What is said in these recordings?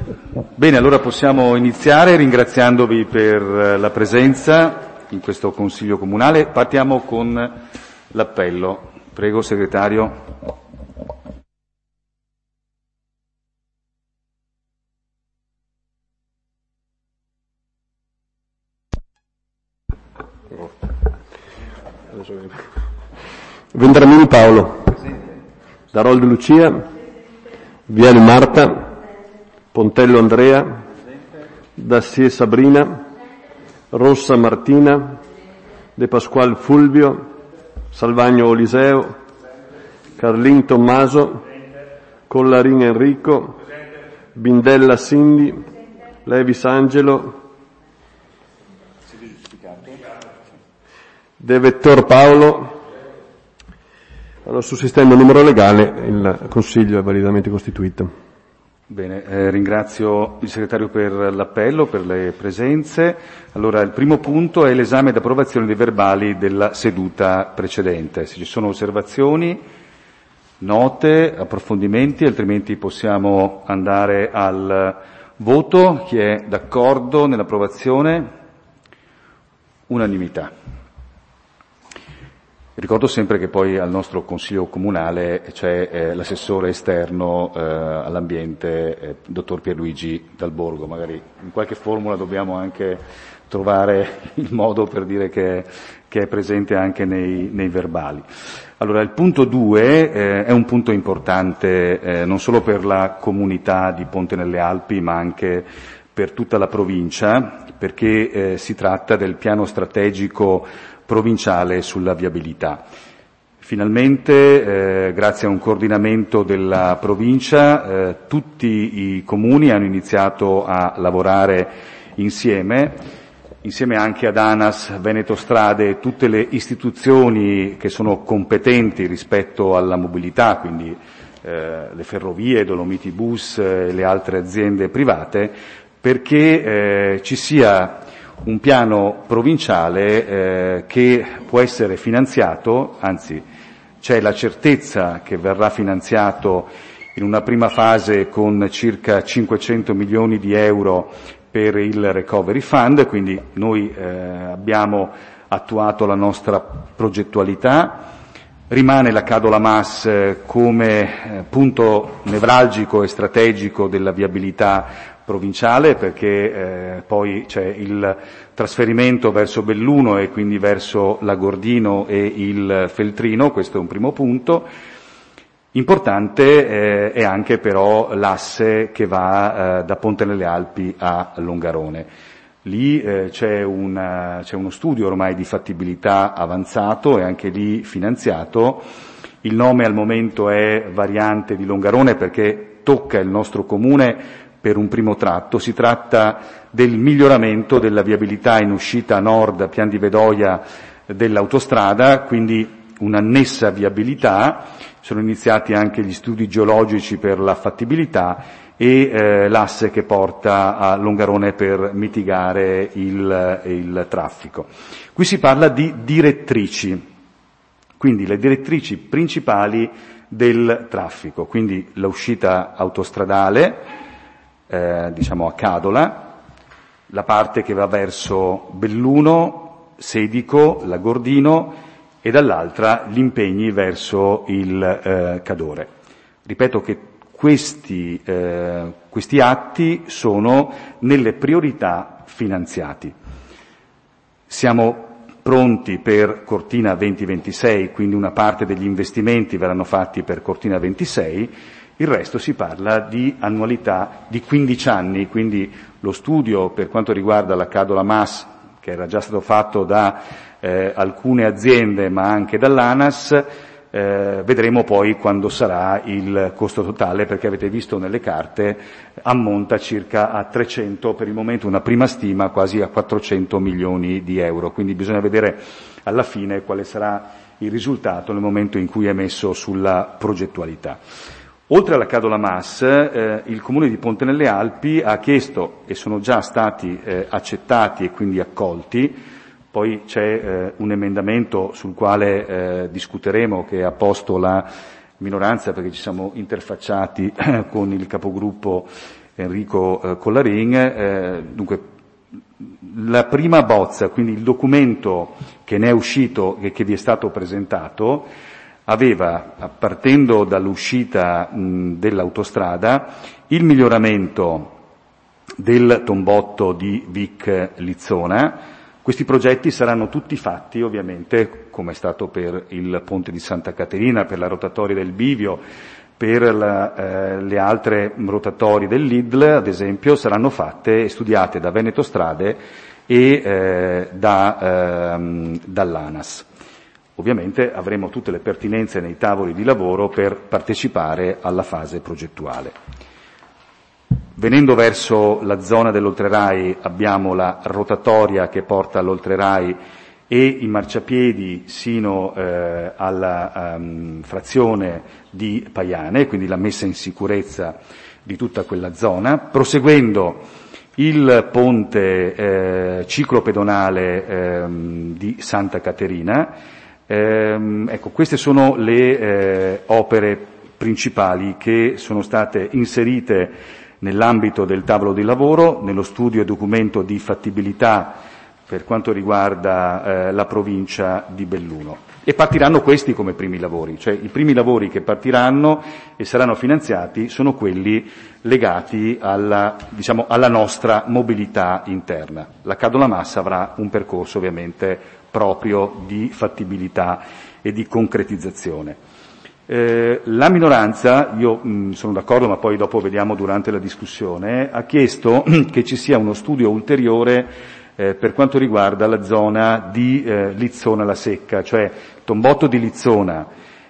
Bene, allora possiamo iniziare ringraziandovi per la presenza in questo Consiglio Comunale. Partiamo con l'appello. Prego, Segretario. Vendramini Paolo, Daroldo Lucia, Viale Marta, Pontello Andrea, Dassier Sabrina, Rossa Martina, De Pasquale Fulvio, Salvagno Oliseo, Carlin Tommaso, Collarin Enrico, Bindella Cindy, Levis Angelo, De Vettor Paolo. Allora, sul sistema numero legale il Consiglio è validamente costituito. Bene, ringrazio il Segretario per l'appello, per le presenze. Allora, il primo punto è l'esame ed approvazione dei verbali della seduta precedente. Se ci sono osservazioni, note, approfondimenti, altrimenti possiamo andare al voto. Chi è d'accordo nell'approvazione? Unanimità. Ricordo sempre che poi al nostro Consiglio Comunale c'è l'assessore esterno all'ambiente, dottor Pierluigi Dalborgo. Magari in qualche formula dobbiamo anche trovare il modo per dire che è presente anche nei verbali. Allora, il punto 2 è un punto importante non solo per la comunità di Ponte nelle Alpi, ma anche per tutta la provincia, perché si tratta del piano strategico provinciale sulla viabilità. Finalmente, grazie a un coordinamento della provincia, tutti i comuni hanno iniziato a lavorare insieme anche ad ANAS, Veneto Strade e tutte le istituzioni che sono competenti rispetto alla mobilità, quindi le ferrovie, Dolomiti Bus e le altre aziende private, perché ci sia un piano provinciale che può essere finanziato, anzi c'è la certezza che verrà finanziato in una prima fase con circa 500 milioni di euro per il Recovery Fund, quindi noi abbiamo attuato la nostra progettualità. Rimane la Cadola Mas come punto nevralgico e strategico della viabilità provinciale, perché poi c'è il trasferimento verso Belluno e quindi verso Lagordino e il Feltrino. Questo è un primo punto. Importante è anche però l'asse che va da Ponte nelle Alpi a Longarone. Lì c'è uno studio ormai di fattibilità avanzato e anche lì finanziato. Il nome al momento è Variante di Longarone perché tocca il nostro comune per un primo tratto. Si tratta del miglioramento della viabilità in uscita a nord a Pian di Vedoia dell'autostrada, quindi un'annessa viabilità. Sono iniziati anche gli studi geologici per la fattibilità e l'asse che porta a Longarone per mitigare il traffico. Qui si parla di direttrici, quindi le direttrici principali del traffico, quindi l'uscita autostradale, diciamo a Cadola, la parte che va verso Belluno, Sedico, Lagordino e dall'altra gli impegni verso il Cadore. Ripeto che questi atti sono nelle priorità finanziati. Siamo pronti per Cortina 2026, quindi una parte degli investimenti verranno fatti per Cortina 26, il resto si parla di annualità di 15 anni, quindi lo studio per quanto riguarda la Cadola Mas, che era già stato fatto da alcune aziende ma anche dall'ANAS, vedremo poi quando sarà il costo totale, perché avete visto nelle carte ammonta circa a 300, per il momento una prima stima quasi a 400 milioni di euro, quindi bisogna vedere alla fine quale sarà il risultato nel momento in cui è messo sulla progettualità. Oltre alla Cadola Mas, il Comune di Ponte nelle Alpi ha chiesto, e sono già stati accettati e quindi accolti, poi c'è un emendamento sul quale discuteremo, che ha posto la minoranza perché ci siamo interfacciati con il capogruppo Enrico Collarin. Dunque, la prima bozza, quindi il documento che ne è uscito e che vi è stato presentato, aveva, partendo dall'uscita dell'autostrada, il miglioramento del tombotto di Vic Lizzona. Questi progetti saranno tutti fatti, ovviamente, come è stato per il ponte di Santa Caterina, per la rotatoria del Bivio, per le altre rotatorie del Lidl, ad esempio, saranno fatte e studiate da Veneto Strade e dall'ANAS. Ovviamente avremo tutte le pertinenze nei tavoli di lavoro per partecipare alla fase progettuale. Venendo verso la zona dell'Oltrerai abbiamo la rotatoria che porta all'Oltrerai e i marciapiedi sino alla frazione di Paiane, quindi la messa in sicurezza di tutta quella zona. Proseguendo il ponte ciclopedonale di Santa Caterina. Ecco, queste sono le opere principali che sono state inserite nell'ambito del tavolo di lavoro, nello studio e documento di fattibilità per quanto riguarda la provincia di Belluno. E partiranno questi come primi lavori, cioè i primi lavori che partiranno e saranno finanziati sono quelli legati alla nostra mobilità interna. La Cadola Massa avrà un percorso ovviamente proprio di fattibilità e di concretizzazione. La minoranza, io sono d'accordo, ma poi dopo vediamo durante la discussione, ha chiesto che ci sia uno studio ulteriore per quanto riguarda la zona di Lizzona la Secca, cioè Tombotto di Lizzona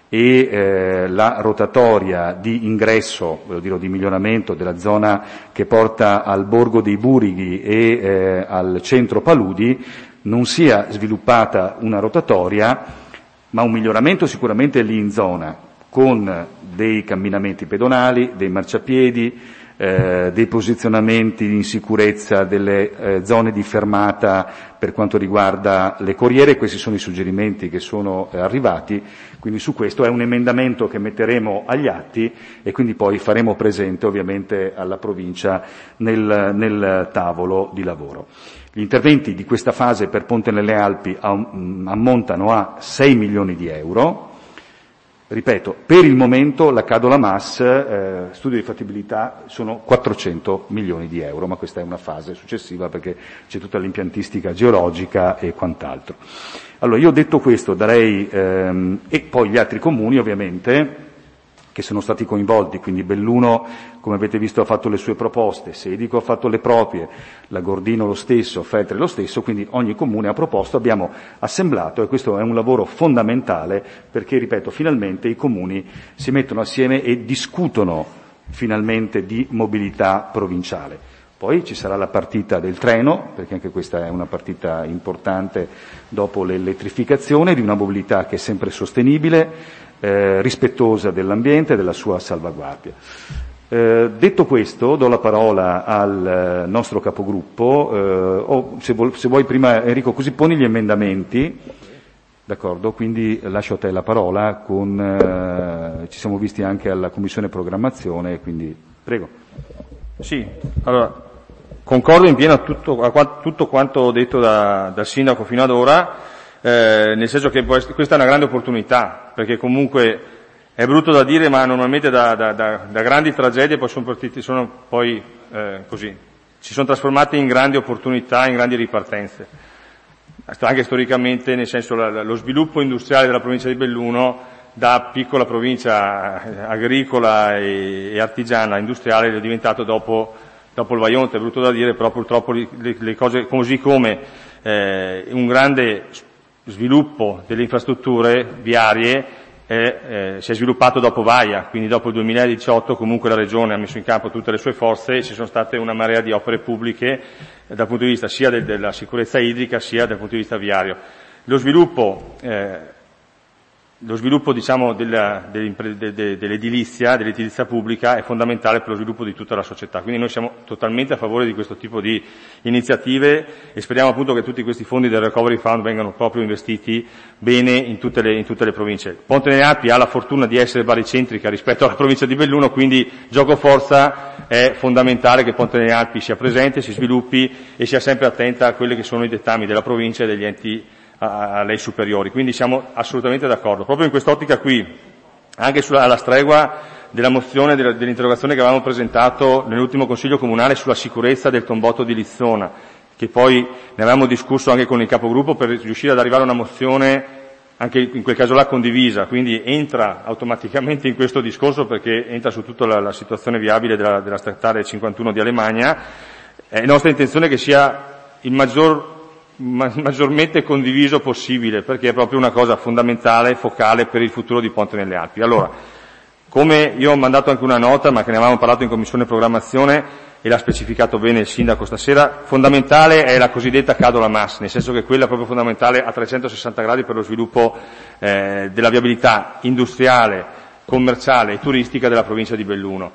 e la rotatoria di ingresso, voglio dire, di miglioramento della zona che porta al Borgo dei Burighi e al centro Paludi, non sia sviluppata una rotatoria, ma un miglioramento sicuramente lì in zona, con dei camminamenti pedonali, dei marciapiedi, dei posizionamenti in sicurezza delle zone di fermata per quanto riguarda le corriere. Questi sono i suggerimenti che sono arrivati, quindi su questo è un emendamento che metteremo agli atti e quindi poi faremo presente ovviamente alla provincia nel tavolo di lavoro. Gli interventi di questa fase per Ponte nelle Alpi ammontano a 6 milioni di euro. Ripeto, per il momento la Cadola Mas, studio di fattibilità, sono 400 milioni di euro, ma questa è una fase successiva perché c'è tutta l'impiantistica geologica e quant'altro. Allora, io detto questo darei, e poi gli altri comuni ovviamente, che sono stati coinvolti, quindi Belluno, come avete visto, ha fatto le sue proposte, Sedico ha fatto le proprie, la Gordino lo stesso, Feltre lo stesso, quindi ogni comune ha proposto, abbiamo assemblato e questo è un lavoro fondamentale perché, ripeto, finalmente i comuni si mettono assieme e discutono finalmente di mobilità provinciale. Poi ci sarà la partita del treno, perché anche questa è una partita importante dopo l'elettrificazione, di una mobilità che è sempre sostenibile, rispettosa dell'ambiente e della sua salvaguardia. Detto questo, do la parola al nostro capogruppo, se vuoi prima Enrico, così poni gli emendamenti, d'accordo? Quindi lascio a te la parola, ci siamo visti anche alla Commissione Programmazione, quindi prego. Sì, allora, concordo in pieno tutto quanto detto dal Sindaco fino ad ora, nel senso che questa è una grande opportunità, perché comunque è brutto da dire, ma normalmente da grandi tragedie poi sono così, si sono trasformate in grandi opportunità, in grandi ripartenze. Anche storicamente, nel senso, lo sviluppo industriale della provincia di Belluno, da piccola provincia agricola e artigiana, industriale, è diventato dopo il Vaionte, è brutto da dire, però purtroppo le cose, così come un grande sviluppo delle infrastrutture viarie si è sviluppato dopo Vaia, quindi dopo il 2018 comunque la Regione ha messo in campo tutte le sue forze e ci sono state una marea di opere pubbliche dal punto di vista sia della sicurezza idrica sia dal punto di vista viario. Lo sviluppo lo sviluppo, diciamo, dell'edilizia pubblica è fondamentale per lo sviluppo di tutta la società. Quindi noi siamo totalmente a favore di questo tipo di iniziative e speriamo appunto che tutti questi fondi del Recovery Fund vengano proprio investiti bene in tutte le province. Ponte nelle Alpi ha la fortuna di essere baricentrica rispetto alla provincia di Belluno, quindi gioco forza è fondamentale che Ponte nelle Alpi sia presente, si sviluppi e sia sempre attenta a quelli che sono i dettami della provincia e degli enti a lei superiori, quindi siamo assolutamente d'accordo. Proprio in quest'ottica qui, anche alla stregua della mozione, dell'interrogazione che avevamo presentato nell'ultimo Consiglio Comunale sulla sicurezza del tombotto di Lizzona, che poi ne avevamo discusso anche con il capogruppo per riuscire ad arrivare a una mozione anche in quel caso là condivisa, quindi entra automaticamente in questo discorso perché entra su tutta la situazione viabile della statale 51 di Alemagna. È nostra intenzione che sia il maggiormente condiviso possibile, perché è proprio una cosa fondamentale, focale per il futuro di Ponte nelle Alpi. Allora, come io ho mandato anche una nota, ma che ne avevamo parlato in Commissione Programmazione e l'ha specificato bene il Sindaco stasera, fondamentale è la cosiddetta Cadola Mas, nel senso che quella è proprio fondamentale a 360 gradi per lo sviluppo della viabilità industriale, commerciale e turistica della provincia di Belluno.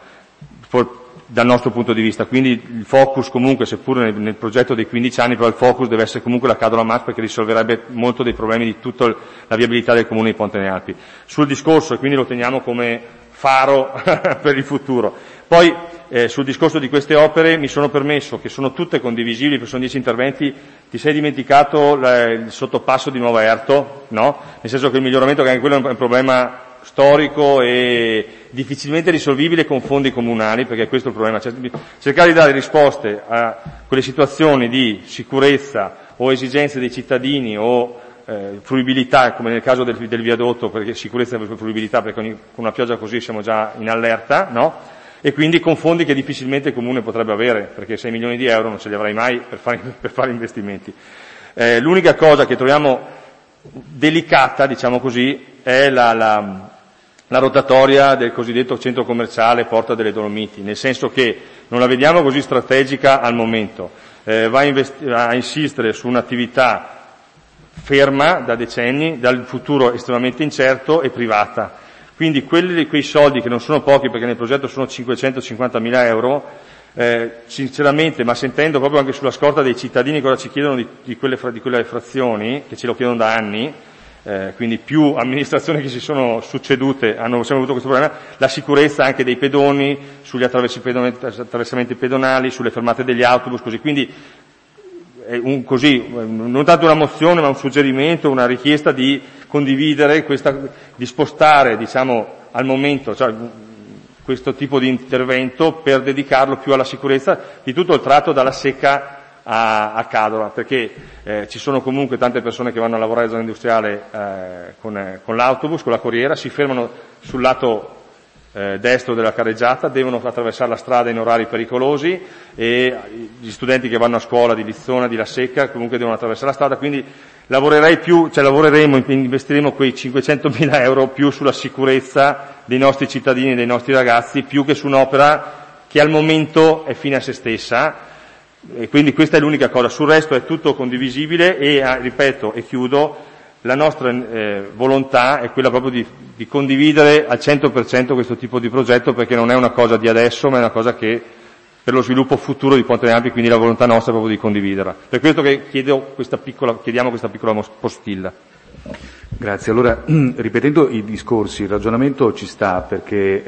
Dal nostro punto di vista, quindi il focus comunque, seppur nel progetto dei 15 anni, però il focus deve essere comunque la Cadola Mas perché risolverebbe molto dei problemi di tutta la viabilità del comune di Ponte nelle Alpi. Sul discorso, e quindi lo teniamo come faro per il futuro. Poi sul discorso di queste opere mi sono permesso, che sono tutte condivisibili, perché sono 10 interventi, ti sei dimenticato il sottopasso di Nuova Erto, no? Nel senso che il miglioramento, che anche quello è un problema storico e difficilmente risolvibile con fondi comunali, perché questo è il problema, cercare di dare risposte a quelle situazioni di sicurezza o esigenze dei cittadini o fruibilità, come nel caso del viadotto, perché sicurezza e fruibilità, perché con una pioggia così siamo già in allerta, no? E quindi con fondi che difficilmente il comune potrebbe avere, perché 6 milioni di euro non ce li avrai mai per fare investimenti. L'unica cosa che troviamo delicata, diciamo così, è la rotatoria del cosiddetto centro commerciale Porta delle Dolomiti, nel senso che non la vediamo così strategica al momento, va a insistere su un'attività ferma da decenni, dal futuro estremamente incerto e privata. Quindi quei soldi, che non sono pochi perché nel progetto sono 550.000 euro, sinceramente, ma sentendo proprio anche sulla scorta dei cittadini cosa ci chiedono di quelle frazioni, che ce lo chiedono da anni, quindi più amministrazioni che si sono succedute hanno sempre avuto questo problema, la sicurezza anche dei pedoni, sugli attraversamenti pedonali, sulle fermate degli autobus, così. Quindi non tanto una mozione ma un suggerimento, una richiesta di condividere di spostare, diciamo, al momento, cioè, questo tipo di intervento per dedicarlo più alla sicurezza di tutto il tratto dalla Secca a Cadola, perché ci sono comunque tante persone che vanno a lavorare in zona industriale con l'autobus, con la corriera, si fermano sul lato destro della carreggiata, devono attraversare la strada in orari pericolosi e gli studenti che vanno a scuola di Lizzona, di La Secca, comunque devono attraversare la strada, quindi investiremo quei 500.000 euro più sulla sicurezza dei nostri cittadini e dei nostri ragazzi, più che su un'opera che al momento è fine a se stessa, e quindi questa è l'unica cosa. Sul resto è tutto condivisibile e, ripeto e chiudo, la nostra volontà è quella proprio di condividere al 100% questo tipo di progetto, perché non è una cosa di adesso, ma è una cosa che per lo sviluppo futuro di Ponte nelle Alpi, quindi la volontà nostra è proprio di condividerla. Per questo che chiediamo questa piccola postilla. Grazie. Allora, ripetendo i discorsi, il ragionamento ci sta perché,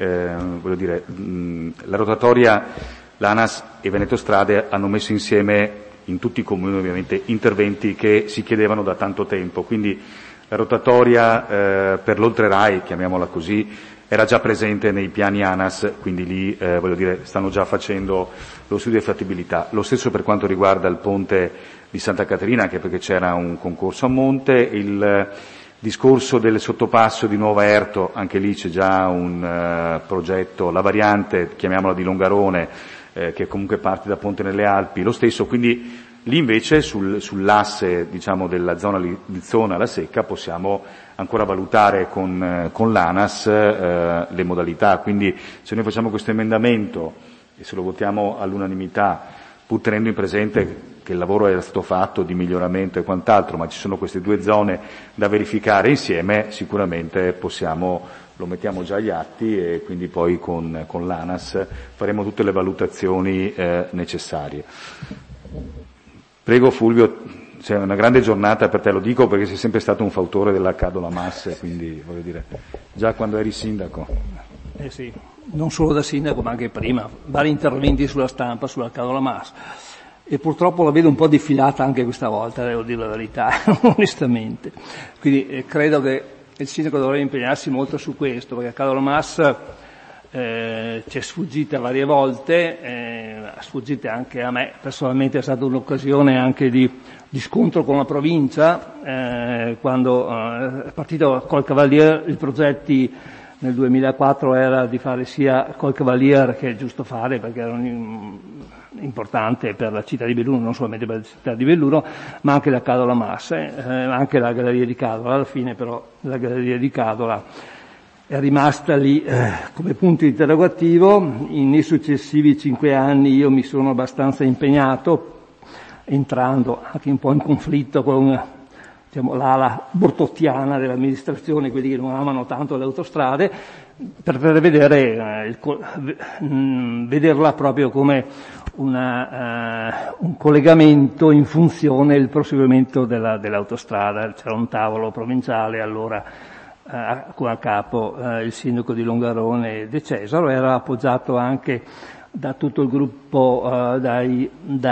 la rotatoria, l'ANAS e Veneto Strade hanno messo insieme in tutti i comuni ovviamente interventi che si chiedevano da tanto tempo, quindi la rotatoria per l'Oltre-Rai, chiamiamola così, era già presente nei piani ANAS, quindi lì stanno già facendo lo studio di fattibilità. Lo stesso per quanto riguarda il ponte di Santa Caterina, anche perché c'era un concorso a monte, il discorso del sottopasso di Nuova Erto, anche lì c'è già un progetto, la variante, chiamiamola di Longarone, che comunque parte da Ponte nelle Alpi, lo stesso, quindi lì invece sull'asse, diciamo, della zona Lizzona La Secca possiamo ancora valutare con l'ANAS le modalità, quindi se noi facciamo questo emendamento e se lo votiamo all'unanimità pur tenendo in presente che il lavoro era stato fatto di miglioramento e quant'altro, ma ci sono queste due zone da verificare insieme, sicuramente lo mettiamo già agli atti e quindi poi con l'ANAS faremo tutte le valutazioni necessarie. Prego Fulvio, c'è una grande giornata per te, lo dico perché sei sempre stato un fautore della Cadola Mas, quindi voglio dire, già quando eri sindaco. Sì, non solo da sindaco ma anche prima, vari interventi sulla stampa, sulla Cadola Mas. E purtroppo la vedo un po' defilata anche questa volta, devo dire la verità, onestamente. Quindi credo che il sindaco dovrebbe impegnarsi molto su questo, perché a Cadola Mas ci è sfuggita varie volte, sfuggite anche a me, personalmente è stata un'occasione anche di scontro con la provincia, quando è partito col Cavalier, i progetti nel 2004 era di fare sia col Cavalier, che è giusto fare perché era importante per la città di Belluno, non solamente per la città di Belluno, ma anche la Cadola Mas, anche la Galleria di Cadola. Alla fine però la Galleria di Cadola è rimasta lì come punto interrogativo. Nei successivi 5 anni io mi sono abbastanza impegnato, entrando anche un po' in conflitto con l'ala bortottiana dell'amministrazione, quelli che non amano tanto le autostrade, per vedere vederla proprio come un collegamento in funzione del proseguimento dell'autostrada. C'era un tavolo provinciale allora a capo il sindaco di Longarone De Cesaro, era appoggiato anche da tutto il gruppo, quelli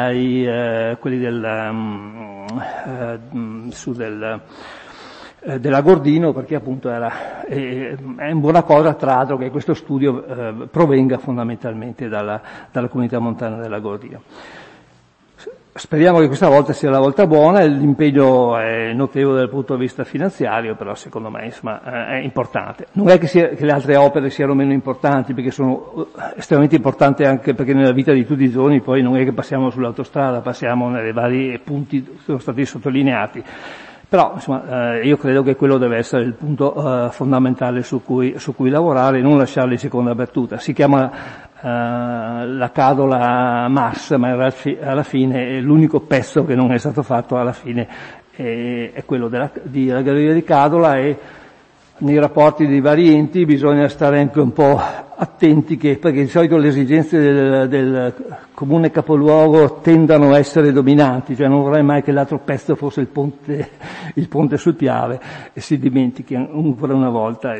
della Gordino, perché appunto è in buona cosa tra l'altro che questo studio provenga fondamentalmente dalla comunità montana della Gordino. Speriamo che questa volta sia la volta buona, l'impegno è notevole dal punto di vista finanziario, però secondo me insomma è importante. Non è che le altre opere siano meno importanti, perché sono estremamente importanti, anche perché nella vita di tutti i giorni poi non è che passiamo sull'autostrada, passiamo nei vari punti che sono stati sottolineati. Però insomma io credo che quello deve essere il punto fondamentale su cui lavorare, non lasciarlo in seconda battuta. Si chiama la Cadola Mas, ma alla fine l'unico pezzo che non è stato fatto alla fine è quello della Galleria di Cadola, e nei rapporti dei vari enti bisogna stare anche un po' attenti, perché di solito le esigenze del comune capoluogo tendano a essere dominanti, cioè non vorrei mai che l'altro pezzo fosse il ponte sul Piave e si dimentichi ancora una volta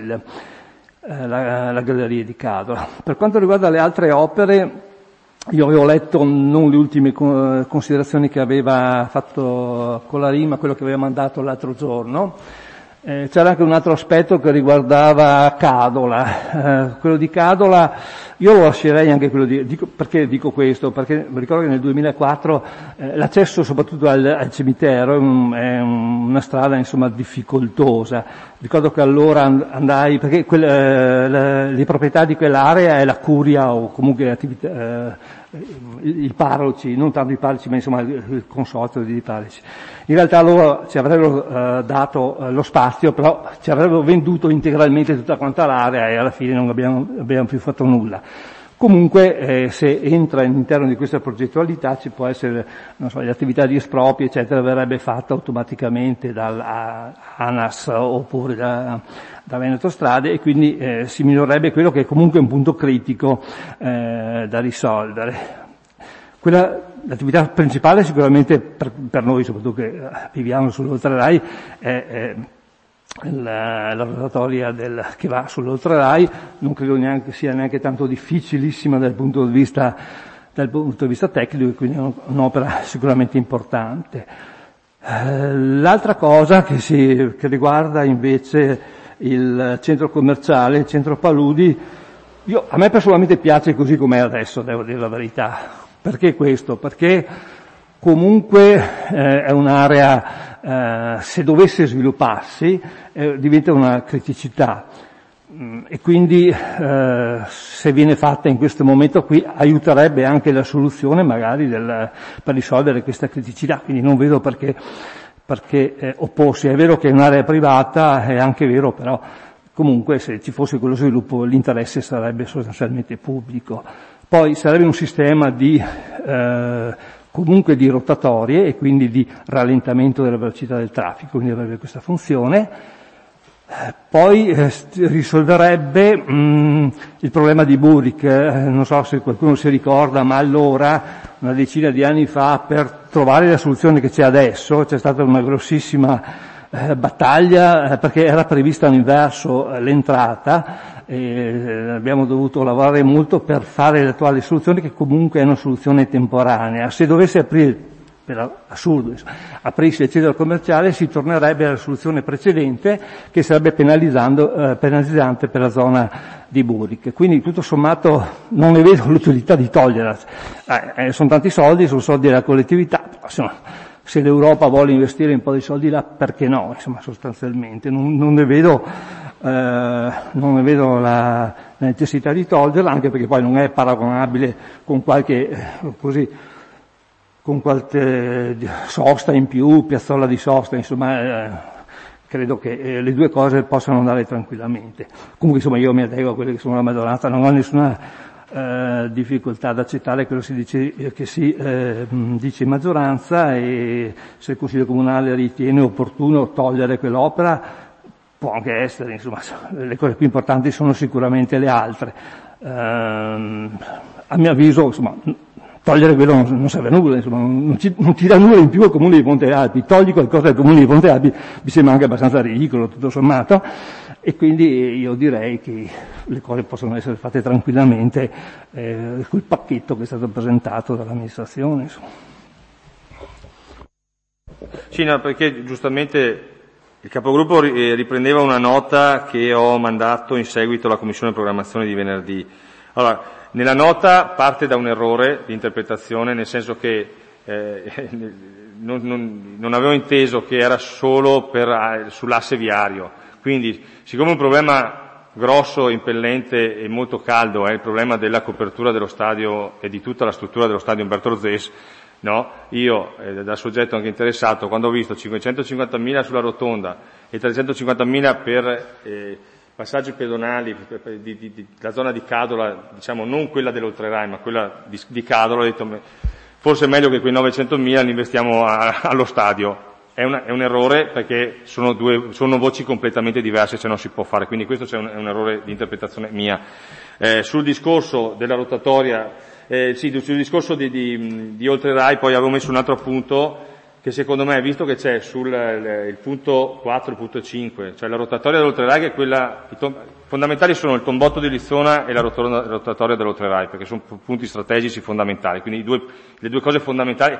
la Galleria di Cadola. Per quanto riguarda le altre opere, io avevo letto non le ultime considerazioni che aveva fatto Colarin, ma quello che aveva mandato l'altro giorno. C'era anche un altro aspetto che riguardava Cadola. Quello di Cadola io lo lascerei anche perché dico questo? Perché mi ricordo che nel 2004 l'accesso soprattutto al cimitero è una strada insomma difficoltosa. Ricordo che allora andai, perché le proprietà di quell'area è la curia, o comunque l'attività, i parroci, non tanto i parroci ma insomma il consorzio di parroci. In realtà loro ci avrebbero dato lo spazio, però ci avrebbero venduto integralmente tutta quanta l'area e alla fine non abbiamo più fatto nulla. Comunque se entra all'interno di questa progettualità ci può essere, non so, l'attività di esproprio eccetera verrebbe fatta automaticamente dall'ANAS oppure da Veneto Strade, e quindi si minorerebbe quello che è comunque un punto critico da risolvere. L'attività principale sicuramente per noi, soprattutto che viviamo sull'Oltre-Rai, è la rotatoria che va sull'Oltre-Rai. Non credo sia neanche tanto difficilissima dal punto di vista tecnico, e quindi è un'opera sicuramente importante. L'altra cosa che riguarda invece il centro commerciale, il centro Paludi, a me personalmente piace così com'è adesso, devo dire la verità. Perché questo? Perché comunque è un'area, se dovesse svilupparsi, diventa una criticità, e quindi se viene fatta in questo momento qui aiuterebbe anche la soluzione magari per risolvere questa criticità, quindi non vedo perché opporsi. È vero che è un'area privata, è anche vero, però comunque se ci fosse quello sviluppo l'interesse sarebbe sostanzialmente pubblico. Poi sarebbe un sistema di comunque di rotatorie e quindi di rallentamento della velocità del traffico, quindi avrebbe questa funzione. Poi risolverebbe il problema di Burick, non so se qualcuno si ricorda, ma allora, una decina di anni fa, per trovare la soluzione che c'è adesso, c'è stata una grossissima battaglia, perché era prevista all'inverso l'entrata, abbiamo dovuto lavorare molto per fare l'attuale soluzione, che comunque è una soluzione temporanea. Se dovesse aprire, per assurdo, aprirsi il centro commerciale, si tornerebbe alla soluzione precedente, che sarebbe penalizzante per la zona di Burick. Quindi tutto sommato non ne vedo l'utilità di toglierla. Sono tanti soldi, sono soldi della collettività, insomma, se l'Europa vuole investire un po' di soldi là, perché no? Insomma, sostanzialmente non ne vedo la necessità di toglierla, anche perché poi non è paragonabile con qualche sosta in più, piazzola di sosta, insomma, credo che le due cose possano andare tranquillamente. Comunque, insomma, io mi adeguo a quelle che sono la maggioranza, non ho nessuna difficoltà ad accettare quello che si dice in maggioranza, e se il Consiglio Comunale ritiene opportuno togliere quell'opera, può anche essere, insomma, le cose più importanti sono sicuramente le altre. A mio avviso, insomma, togliere quello non serve a nulla, insomma, non ti dà nulla in più al Comune di Ponte Alpi. Togli qualcosa al Comune di Ponte Alpi, mi sembra anche abbastanza ridicolo, tutto sommato, e quindi io direi che le cose possono essere fatte tranquillamente col pacchetto che è stato presentato dall'amministrazione, insomma. Sì, no, perché giustamente il capogruppo riprendeva una nota che ho mandato in seguito alla Commissione Programmazione di venerdì. Allora, nella nota parte da un errore di interpretazione, nel senso che non avevo inteso che era solo sull'asse viario. Quindi, siccome un problema grosso, impellente e molto caldo è il problema della copertura dello stadio e di tutta la struttura dello stadio Umberto Rosés, no? Io, da soggetto anche interessato, quando ho visto 550.000 sulla rotonda e 350.000 per passaggi pedonali, la zona di Cadola, diciamo non quella dell'Oltre-Rai, ma quella di Cadola, ho detto forse è meglio che quei 900.000 li investiamo allo stadio. È un errore, perché sono voci completamente diverse, cioè non si può fare, quindi questo è un errore di interpretazione mia. Sul discorso della rotatoria, sul discorso di Oltre-Rai, poi avevo messo un altro appunto, che secondo me, visto che c'è il punto 4, il punto 5, cioè la rotatoria dell'Oltre-Rai, che è quella, fondamentali sono il tombotto di Lizzona e la rotatoria dell'Oltre-Rai, perché sono punti strategici fondamentali, quindi le due cose fondamentali,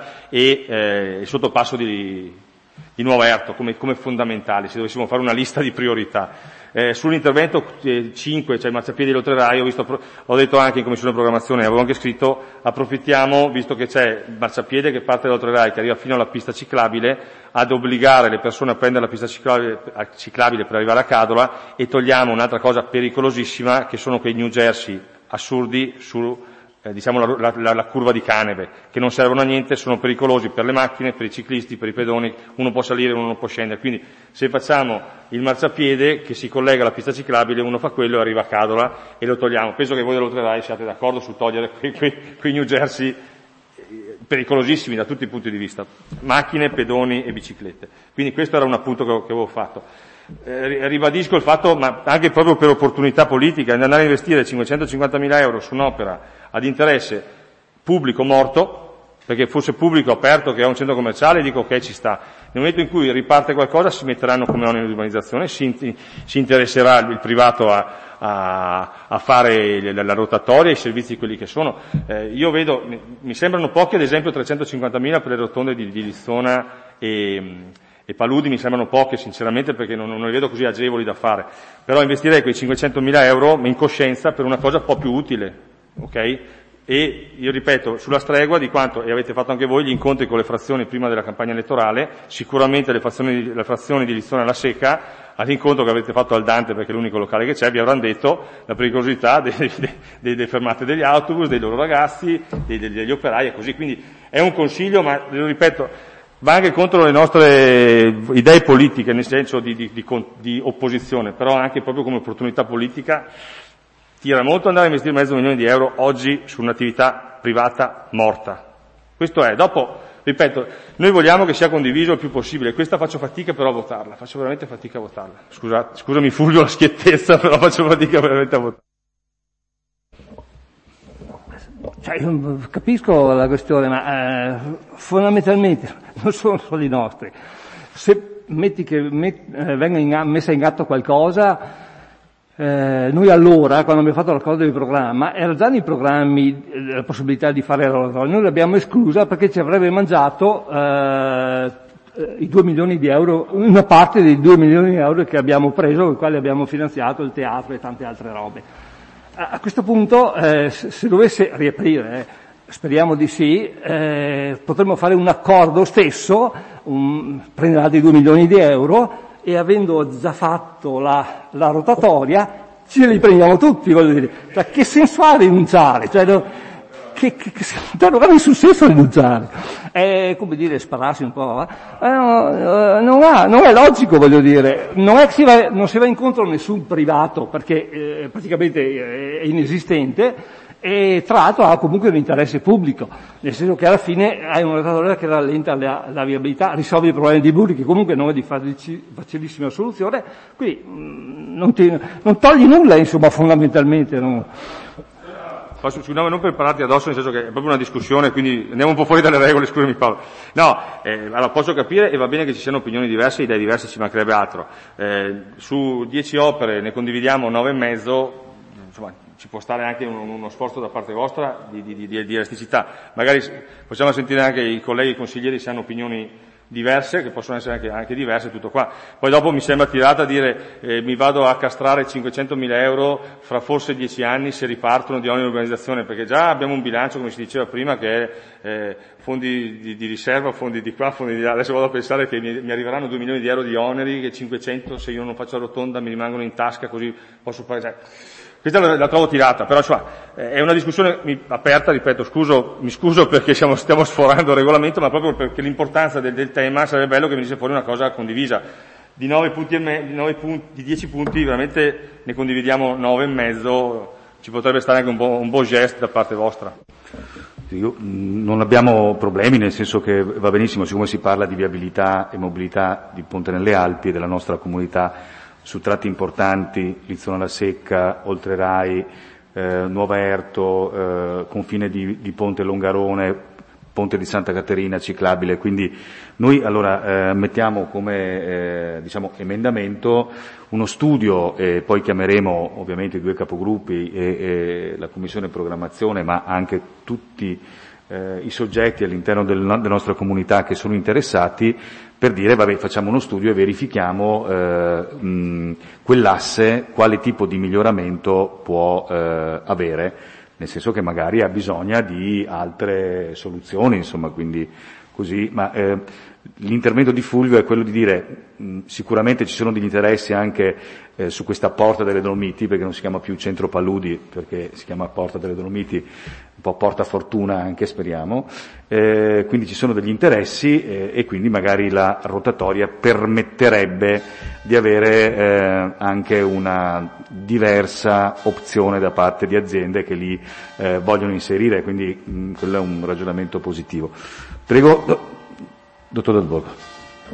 e il sottopasso di Nuovo Erto come fondamentali, se dovessimo fare una lista di priorità. Sull'intervento 5, cioè il marciapiede dell'Oltre-Rai, ho detto anche in Commissione Programmazione, avevo anche scritto, approfittiamo, visto che c'è il marciapiede che parte dall'Oltre-Rai, che arriva fino alla pista ciclabile, ad obbligare le persone a prendere la pista ciclabile per arrivare a Cadola, e togliamo un'altra cosa pericolosissima, che sono quei New Jersey assurdi su diciamo la curva di Caneve, che non servono a niente, sono pericolosi per le macchine, per i ciclisti, per i pedoni, uno può salire, uno non può scendere. Quindi se facciamo il marciapiede che si collega alla pista ciclabile, uno fa quello e arriva a Cadola e lo togliamo. Penso che voi dell'Oltre-Rai siate d'accordo su togliere quei New Jersey pericolosissimi da tutti i punti di vista, macchine, pedoni e biciclette. Quindi questo era un appunto che avevo fatto. Ribadisco il fatto, ma anche proprio per opportunità politica, di andare a investire 550.000 euro su un'opera ad interesse pubblico morto, perché fosse pubblico aperto che è un centro commerciale, dico ok, ci sta. Nel momento in cui riparte qualcosa si metteranno come onere di urbanizzazione, si interesserà il privato a fare la rotatoria, i servizi quelli che sono. Io vedo, mi sembrano pochi, ad esempio 350.000 per le rotonde di Lizzona e Paludi mi sembrano poche sinceramente, perché non le vedo così agevoli da fare, però investirei quei 500.000 euro in coscienza per una cosa un po' più utile, ok? E io ripeto, sulla stregua di quanto, e avete fatto anche voi, gli incontri con le frazioni prima della campagna elettorale, sicuramente le frazioni di Lizzona alla Secca, all'incontro che avete fatto al Dante, perché è l'unico locale che c'è, vi avranno detto la pericolosità delle fermate degli autobus, dei loro ragazzi, degli operai e così. Quindi è un consiglio, ma lo ripeto, va anche contro le nostre idee politiche, nel senso di opposizione, però anche proprio come opportunità politica tira molto andare a investire $500.000 oggi su un'attività privata morta. Questo è. Dopo, ripeto, noi vogliamo che sia condiviso il più possibile, questa faccio fatica però a votarla, faccio veramente fatica a votarla. Scusami Fulvio la schiettezza, però faccio fatica veramente a votarla. Cioè, io capisco la questione, ma fondamentalmente non sono solo i nostri. Se metti che venga messa in atto qualcosa, noi allora, quando abbiamo fatto l'accordo di programma, era già nei programmi la possibilità di fare la rotatoria. Noi l'abbiamo esclusa perché ci avrebbe mangiato i 2 milioni di euro, una parte dei 2 milioni di euro che abbiamo preso, con i quali abbiamo finanziato il teatro e tante altre robe. A questo punto, se dovesse riaprire, speriamo di sì, potremmo fare un accordo stesso, prendere altri 2 milioni di euro, e avendo già fatto la rotatoria, ce li prendiamo tutti, voglio dire. Cioè, che senso ha rinunciare? Cioè, non ha nessun senso rinunciare. È come dire, spararsi un po'. Non è logico, voglio dire. Non è che non si va incontro a nessun privato, perché praticamente è inesistente, e tra l'altro ha comunque un interesse pubblico, nel senso che alla fine hai una rotatoria che rallenta la viabilità, risolve i problemi di Burri, che comunque non è di facilissima soluzione, quindi non togli nulla, insomma, fondamentalmente. No. Scusate, non per parlarti addosso, nel senso che è proprio una discussione, quindi andiamo un po' fuori dalle regole, scusami Paolo. No, allora posso capire e va bene che ci siano opinioni diverse, idee diverse, ci mancherebbe altro. Su 10 opere ne condividiamo 9,5, insomma, ci può stare anche uno sforzo da parte vostra di elasticità. Magari possiamo sentire anche i colleghi consiglieri se hanno opinioni diverse, che possono essere anche diverse, tutto qua. Poi dopo mi sembra tirata a dire mi vado a castrare 500.000 euro fra forse 10 anni se ripartono di ogni organizzazione, perché già abbiamo un bilancio, come si diceva prima, che è fondi di riserva, fondi di qua, fondi di là. Adesso vado a pensare che mi arriveranno 2 milioni di euro di oneri, che 500 se io non faccio la rotonda mi rimangono in tasca, così posso fare... Questa la trovo tirata, però è una discussione aperta, ripeto, mi scuso perché stiamo sforando il regolamento, ma proprio perché l'importanza del tema sarebbe bello che venisse fuori una cosa condivisa. Di 10 punti veramente ne condividiamo 9,5, ci potrebbe stare anche un buon gesto da parte vostra. Non abbiamo problemi, nel senso che va benissimo, siccome si parla di viabilità e mobilità di Ponte nelle Alpi e della nostra comunità, su tratti importanti, Lizzona la Secca, Oltre Rai, Nuova Erto, confine di Ponte Longarone, Ponte di Santa Caterina, ciclabile. Quindi noi allora mettiamo come emendamento uno studio, e poi chiameremo ovviamente i 2 capogruppi e la Commissione Programmazione, ma anche tutti i soggetti all'interno della nostra comunità che sono interessati, per dire facciamo uno studio e verifichiamo quell'asse, quale tipo di miglioramento può avere, nel senso che magari ha bisogno di altre soluzioni, insomma, quindi così. Ma l'intervento di Fulvio è quello di dire sicuramente ci sono degli interessi anche su questa Porta delle Dolomiti, perché non si chiama più Centro Paludi, perché si chiama Porta delle Dolomiti, un po' porta fortuna anche, speriamo, quindi ci sono degli interessi e quindi magari la rotatoria permetterebbe di avere anche una diversa opzione da parte di aziende che li vogliono inserire, quindi quello è un ragionamento positivo. Prego, dottor Dal Borgo.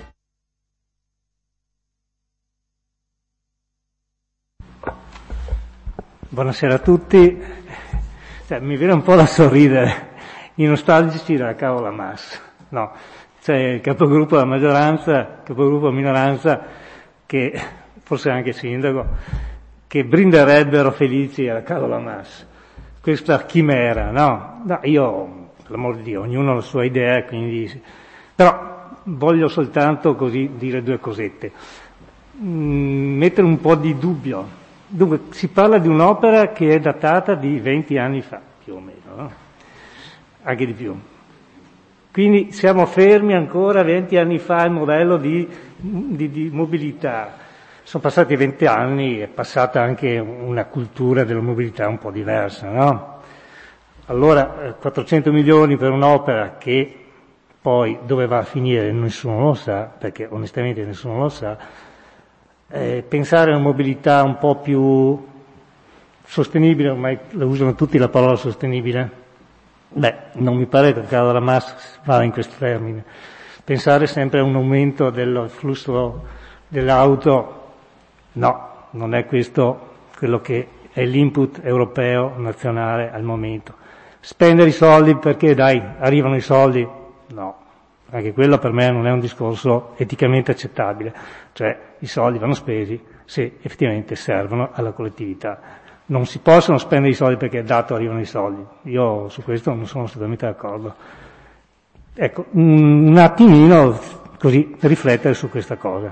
Buonasera a tutti. Mi viene un po' da sorridere, i nostalgici della Carola Mas. No, c'è il capogruppo della maggioranza, capogruppo della minoranza, che forse anche sindaco, che brinderebbero felici alla Carola Mas. Questa chimera, no? No, io, per l'amor di Dio, ognuno ha la sua idea, quindi... Però voglio soltanto così dire 2 cosette. Mettere un po' di dubbio. Dunque, si parla di un'opera che è datata di 20 anni fa, più o meno, no? Anche di più. Quindi siamo fermi ancora 20 anni fa al modello di mobilità. Sono passati 20 anni, è passata anche una cultura della mobilità un po' diversa, no? Allora, 400 milioni per un'opera che poi dove va a finire nessuno lo sa, perché onestamente nessuno lo sa. Pensare a una mobilità un po' più sostenibile, ormai la usano tutti la parola sostenibile, Non mi pare che il caso della MAS vada in questo termine. Pensare sempre a un aumento del flusso dell'auto, no, non è questo quello che è l'input europeo nazionale al momento. Spendere i soldi perché arrivano i soldi? No, anche quello per me non è un discorso eticamente accettabile. Cioè i soldi vanno spesi se effettivamente servono alla collettività. Non si possono spendere i soldi perché dato arrivano i soldi. Io su questo non sono assolutamente d'accordo. Ecco, un attimino così per riflettere su questa cosa.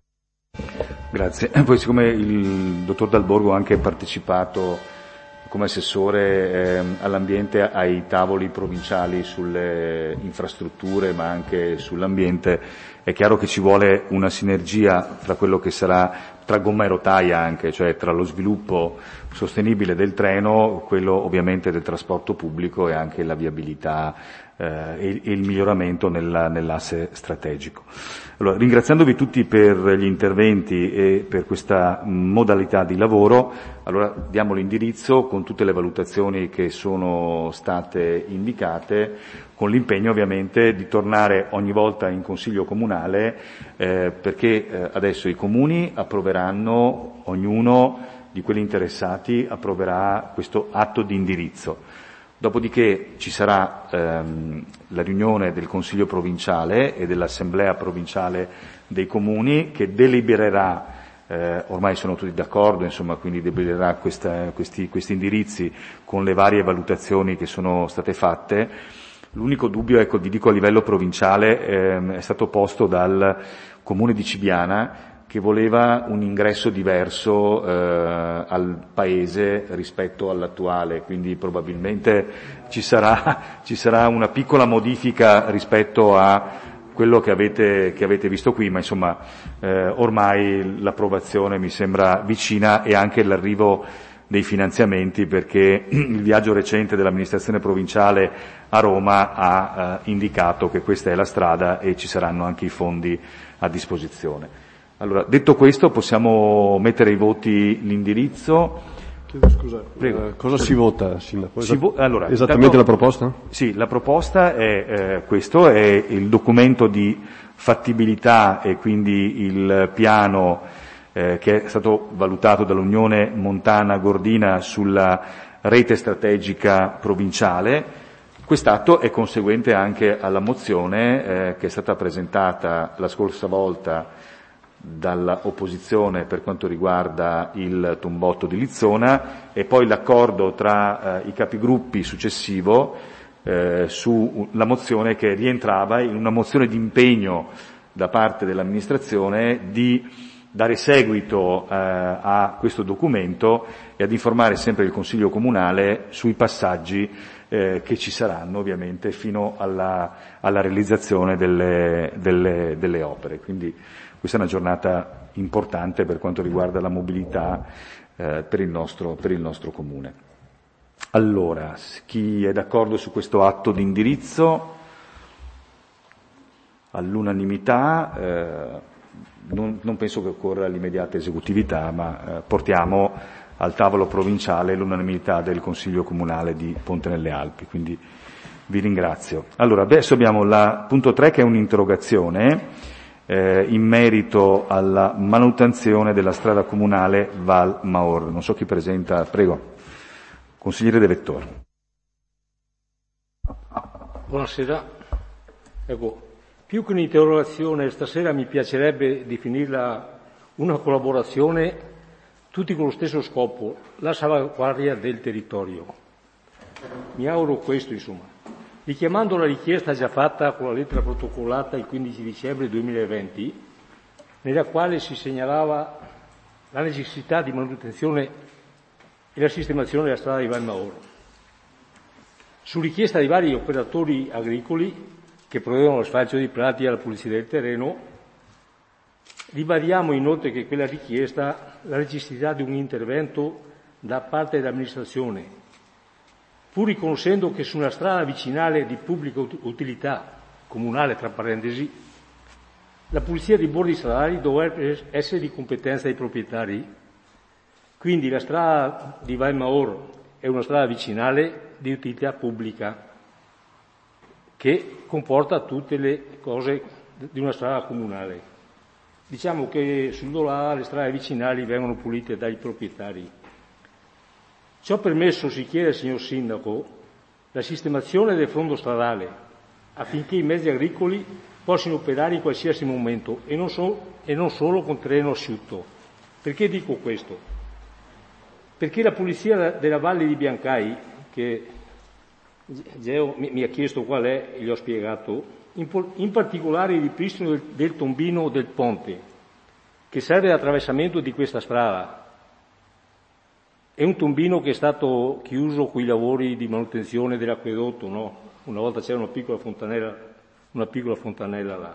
Grazie. Poi siccome il dottor Dal Borgo ha anche partecipato come assessore all'ambiente ai tavoli provinciali sulle infrastrutture ma anche sull'ambiente, è chiaro che ci vuole una sinergia tra quello che sarà tra gomma e rotaia anche, cioè tra lo sviluppo sostenibile del treno, quello ovviamente del trasporto pubblico e anche la viabilità e il miglioramento nell'asse strategico. Allora, ringraziandovi tutti per gli interventi e per questa modalità di lavoro, allora diamo l'indirizzo con tutte le valutazioni che sono state indicate, con l'impegno ovviamente di tornare ogni volta in Consiglio Comunale perché adesso i comuni approveranno, ognuno di quelli interessati approverà questo atto di indirizzo. Dopodiché ci sarà la riunione del Consiglio provinciale e dell'Assemblea provinciale dei comuni che delibererà, ormai sono tutti d'accordo, insomma, quindi delibererà questi indirizzi con le varie valutazioni che sono state fatte. L'unico dubbio, ecco, vi dico a livello provinciale, è stato posto dal Comune di Cibiana che voleva un ingresso diverso al paese rispetto all'attuale, quindi probabilmente ci sarà una piccola modifica rispetto a quello che avete visto qui, ma insomma ormai l'approvazione mi sembra vicina e anche l'arrivo dei finanziamenti, perché il viaggio recente dell'amministrazione provinciale a Roma ha indicato che questa è la strada e ci saranno anche i fondi a disposizione. Allora, detto questo, possiamo mettere ai voti l'indirizzo. Chiedo scusa, Prego. Cosa si vota, Sindaco? Allora, esattamente la proposta? Sì, la proposta è questo, è il documento di fattibilità e quindi il piano che è stato valutato dall'Unione Montana Gordina sulla rete strategica provinciale. Quest'atto è conseguente anche alla mozione che è stata presentata la scorsa volta dall'opposizione per quanto riguarda il tombotto di Lizzona e poi l'accordo tra i capigruppi successivo sulla mozione che rientrava in una mozione di impegno da parte dell'amministrazione di dare seguito a questo documento e ad informare sempre il Consiglio Comunale sui passaggi che ci saranno ovviamente fino alla realizzazione delle opere. Quindi questa è una giornata importante per quanto riguarda la mobilità per il nostro comune. Allora, chi è d'accordo su questo atto di indirizzo? All'unanimità, non penso che occorra l'immediata esecutività, ma portiamo al tavolo provinciale l'unanimità del Consiglio Comunale di Ponte nelle Alpi, quindi vi ringrazio. Allora, adesso abbiamo la punto 3 che è un'interrogazione in merito alla manutenzione della strada comunale Val Maor. Non so chi presenta, prego. Consigliere De Vettor. Buonasera. Ecco, più che un'interrogazione, stasera mi piacerebbe definirla una collaborazione, tutti con lo stesso scopo, la salvaguardia del territorio. Mi auguro questo, insomma. Richiamando la richiesta già fatta con la lettera protocollata il 15 dicembre 2020, nella quale si segnalava la necessità di manutenzione e la sistemazione della strada di Val Maor. Su richiesta di vari operatori agricoli che provvedevano allo sfalcio dei prati e alla pulizia del terreno, ribadiamo inoltre che quella richiesta la necessità di un intervento da parte dell'amministrazione, pur riconoscendo che su una strada vicinale di pubblica utilità, comunale tra parentesi, la pulizia dei bordi stradali dovrebbe essere di competenza dei proprietari. Quindi la strada di Val Maor è una strada vicinale di utilità pubblica. che comporta tutte le cose di una strada comunale. Diciamo che sul Dolà le strade vicinali vengono pulite dai proprietari. Ciò permesso si chiede al signor Sindaco la sistemazione del fondo stradale affinché i mezzi agricoli possano operare in qualsiasi momento e non solo con terreno asciutto. Perché dico questo? Perché la pulizia della Valle di Biancai, che Geo mi ha chiesto qual è, e gli ho spiegato, in particolare il ripristino del tombino del ponte, che serve all'attraversamento di questa strada. È un tombino che è stato chiuso con i lavori di manutenzione dell'acquedotto, no? Una volta c'era una piccola fontanella là.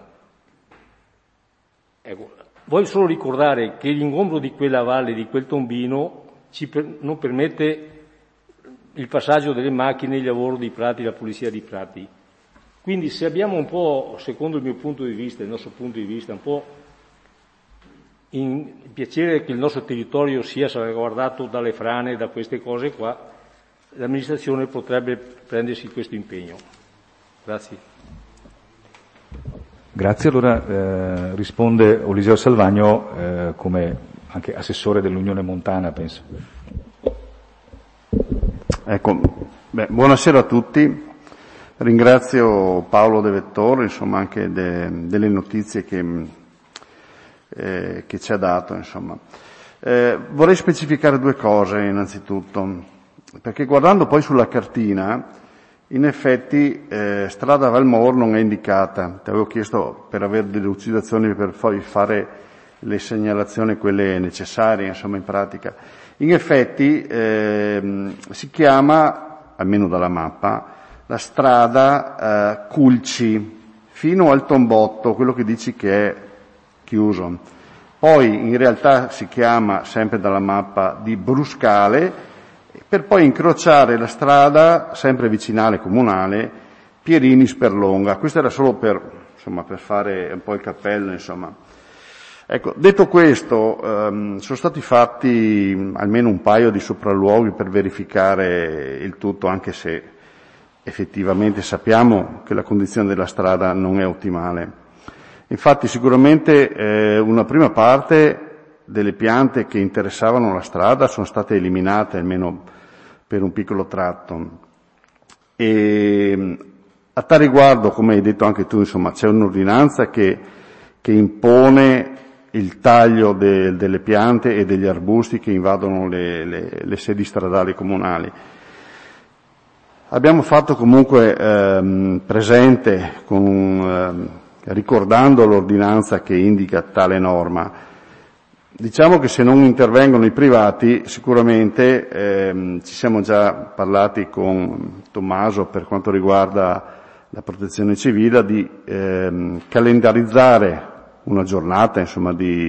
Ecco, voglio solo ricordare che l'ingombro di quella valle, di quel tombino, non permette il passaggio delle macchine, il lavoro dei prati, la pulizia dei prati. Quindi se abbiamo un po', secondo il mio punto di vista, il nostro punto di vista, un po' il piacere che il nostro territorio sia salvaguardato dalle frane, da queste cose qua, l'amministrazione potrebbe prendersi questo impegno. Grazie. Grazie, allora risponde Eliseo Salvagno come anche assessore dell'Unione Montana, penso. Ecco, buonasera a tutti. Ringrazio Paolo De Vettore, insomma, anche delle notizie che ci ha dato, insomma. Vorrei specificare due cose innanzitutto, perché guardando poi sulla cartina, in effetti strada Valmor non è indicata. Ti avevo chiesto per avere delle lucidazioni per poi fare le segnalazioni, quelle necessarie, insomma, in pratica. In effetti si chiama, almeno dalla mappa, la strada Culci, fino al Tombotto, quello che dici che è chiuso. Poi in realtà si chiama, sempre dalla mappa, di Bruscale, per poi incrociare la strada, sempre vicinale comunale, Pierini Sperlonga. Questo era solo per fare un po' il cappello, insomma. Ecco, detto questo, sono stati fatti almeno un paio di sopralluoghi per verificare il tutto, anche se effettivamente sappiamo che la condizione della strada non è ottimale. Infatti sicuramente una prima parte delle piante che interessavano la strada sono state eliminate, almeno per un piccolo tratto. E a tal riguardo, come hai detto anche tu, insomma, c'è un'ordinanza che impone il taglio delle piante e degli arbusti che invadono le sedi stradali comunali. Abbiamo fatto comunque presente, ricordando l'ordinanza che indica tale norma. Diciamo che se non intervengono i privati, sicuramente ci siamo già parlati con Tommaso per quanto riguarda la protezione civile di calendarizzare una giornata, insomma, di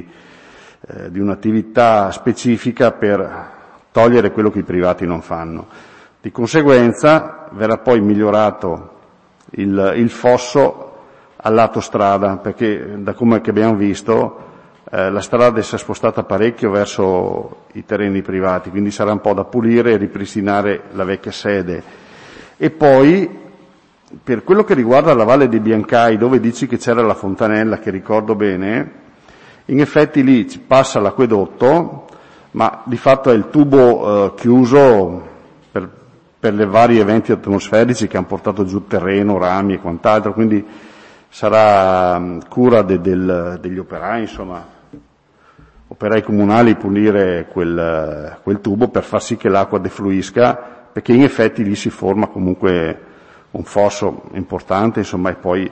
un'attività specifica per togliere quello che i privati non fanno. Di conseguenza verrà poi migliorato il fosso al lato strada, perché da come che abbiamo visto la strada si è spostata parecchio verso i terreni privati, quindi sarà un po' da pulire e ripristinare la vecchia sede. E poi, per quello che riguarda la Valle di Biancai, dove dici che c'era la fontanella, che ricordo bene, in effetti lì ci passa l'acquedotto, ma di fatto è il tubo chiuso per le varie eventi atmosferici che hanno portato giù terreno, rami e quant'altro, quindi sarà cura degli operai, insomma, operai comunali, pulire quel tubo per far sì che l'acqua defluisca, perché in effetti lì si forma comunque un fosso importante, insomma, e poi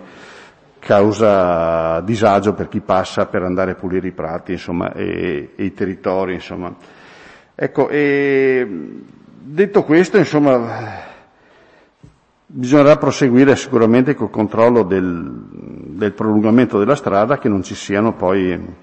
causa disagio per chi passa per andare a pulire i prati, insomma, e i territori, insomma. Ecco, detto questo, insomma, bisognerà proseguire sicuramente col controllo del prolungamento della strada, che non ci siano poi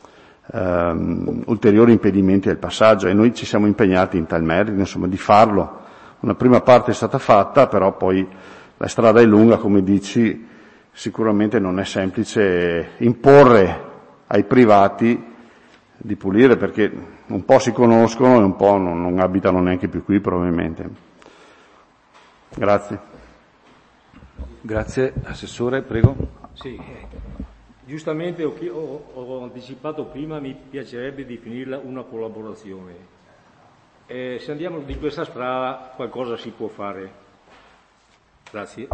ulteriori impedimenti al passaggio, e noi ci siamo impegnati in tal merito, insomma, di farlo. Una prima parte è stata fatta, però poi la strada è lunga, come dici, sicuramente non è semplice imporre ai privati di pulire, perché un po' si conoscono e un po' non abitano neanche più qui probabilmente. Grazie. Grazie. Assessore, prego. Sì, giustamente ho anticipato prima, mi piacerebbe definirla una collaborazione. Se andiamo di questa strada qualcosa si può fare. Grazie.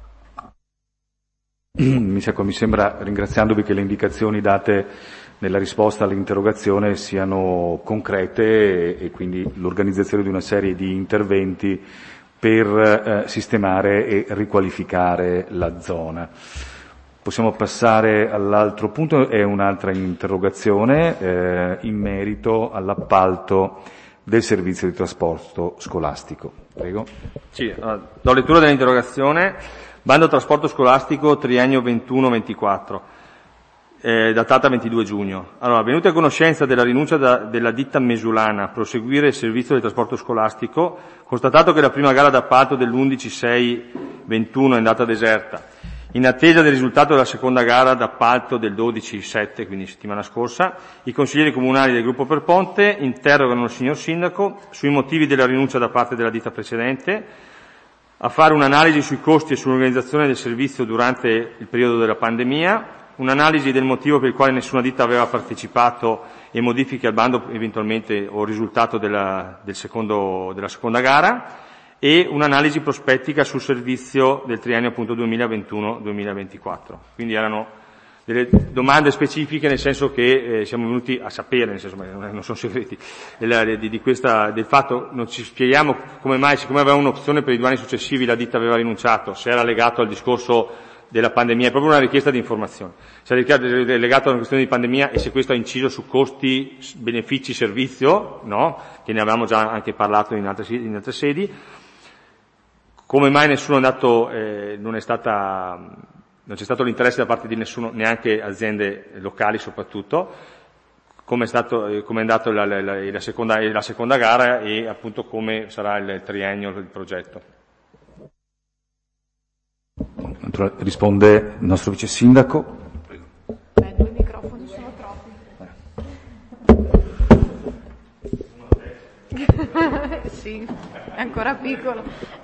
Mi sembra, ringraziandovi, che le indicazioni date nella risposta all'interrogazione siano concrete e quindi l'organizzazione di una serie di interventi per sistemare e riqualificare la zona. Possiamo passare all'altro punto, è un'altra interrogazione in merito all'appalto del servizio di trasporto scolastico. Prego. Sì, do lettura dell'interrogazione. Bando trasporto scolastico triennio 21-24, datata 22 giugno. Allora, venuti a conoscenza della rinuncia della ditta Mesulana a proseguire il servizio del trasporto scolastico, constatato che la prima gara d'appalto dell'11/6/21 è andata deserta, in attesa del risultato della seconda gara d'appalto del 12/7, quindi settimana scorsa, i consiglieri comunali del gruppo Perponte interrogano il signor Sindaco sui motivi della rinuncia da parte della ditta precedente, a fare un'analisi sui costi e sull'organizzazione del servizio durante il periodo della pandemia, un'analisi del motivo per il quale nessuna ditta aveva partecipato e modifiche al bando eventualmente o risultato della seconda gara, e un'analisi prospettica sul servizio del triennio appunto 2021-2024. Quindi erano delle domande specifiche, nel senso che siamo venuti a sapere, nel senso, non sono segreti, del fatto, non ci spieghiamo come mai, siccome aveva un'opzione per i 2 anni successivi, la ditta aveva rinunciato, se era legato al discorso della pandemia, è proprio una richiesta di informazione, se era legato a una questione di pandemia e se questo ha inciso su costi, benefici, servizio, no? Che ne avevamo già anche parlato in altre sedi. Come mai nessuno è andato, non c'è stato l'interesse da parte di nessuno, neanche aziende locali soprattutto, come è andato la seconda gara e appunto come sarà il triennio del progetto. Risponde il nostro vice sindaco. 2 microfoni sono troppi. Sì, è ancora piccolo.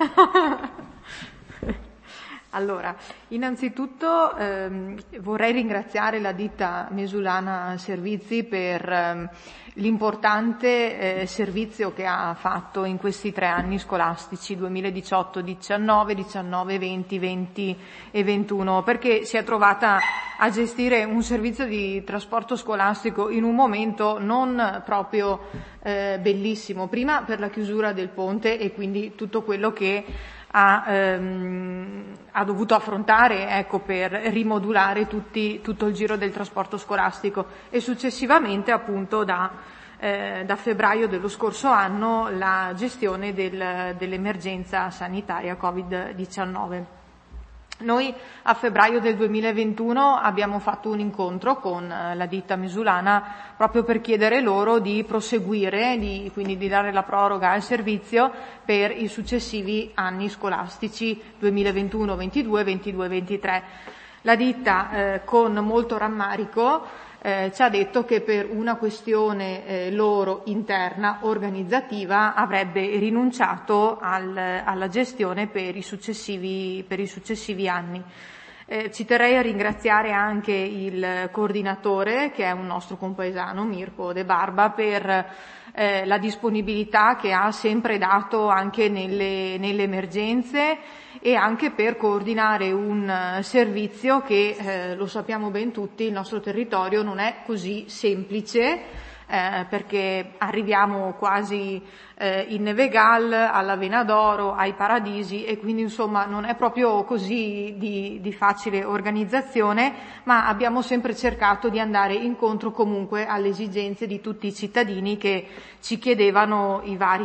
Allora, innanzitutto vorrei ringraziare la ditta Mesulana Servizi per l'importante servizio che ha fatto in questi 3 anni scolastici 2018-19, 19-20, 20 e 21, perché si è trovata a gestire un servizio di trasporto scolastico in un momento non proprio bellissimo, prima per la chiusura del ponte e quindi tutto quello che ha dovuto affrontare, ecco, per rimodulare tutto il giro del trasporto scolastico, e successivamente appunto da febbraio dello scorso anno la gestione dell'emergenza sanitaria Covid-19. Noi a febbraio del 2021 abbiamo fatto un incontro con la ditta Mesulana proprio per chiedere loro di proseguire, quindi di dare la proroga al servizio per i successivi anni scolastici 2021-22, 22-23. La ditta con molto rammarico ci ha detto che per una questione loro interna, organizzativa, avrebbe rinunciato alla gestione per i successivi anni. Ci terrei a ringraziare anche il coordinatore, che è un nostro compaesano, Mirko De Barba, per la disponibilità che ha sempre dato anche nelle emergenze e anche per coordinare un servizio che, lo sappiamo ben tutti, il nostro territorio non è così semplice, perché arriviamo quasi in Nevegal, alla Vena d'Oro, ai Paradisi, e quindi insomma non è proprio così di facile organizzazione, ma abbiamo sempre cercato di andare incontro comunque alle esigenze di tutti i cittadini che ci chiedevano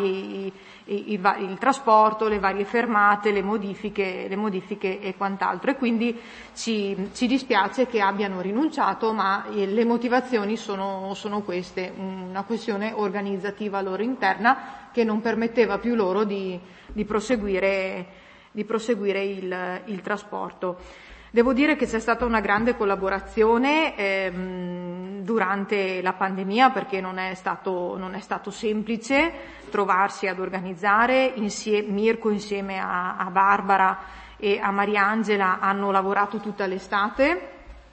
il trasporto, le varie fermate, le modifiche e quant'altro, e quindi ci dispiace che abbiano rinunciato, ma le motivazioni sono queste: una questione organizzativa loro interna che non permetteva più loro di proseguire il trasporto. Devo dire che c'è stata una grande collaborazione durante la pandemia, perché non è stato semplice trovarsi ad organizzare Mirko insieme a Barbara e a Mariangela hanno lavorato tutta l'estate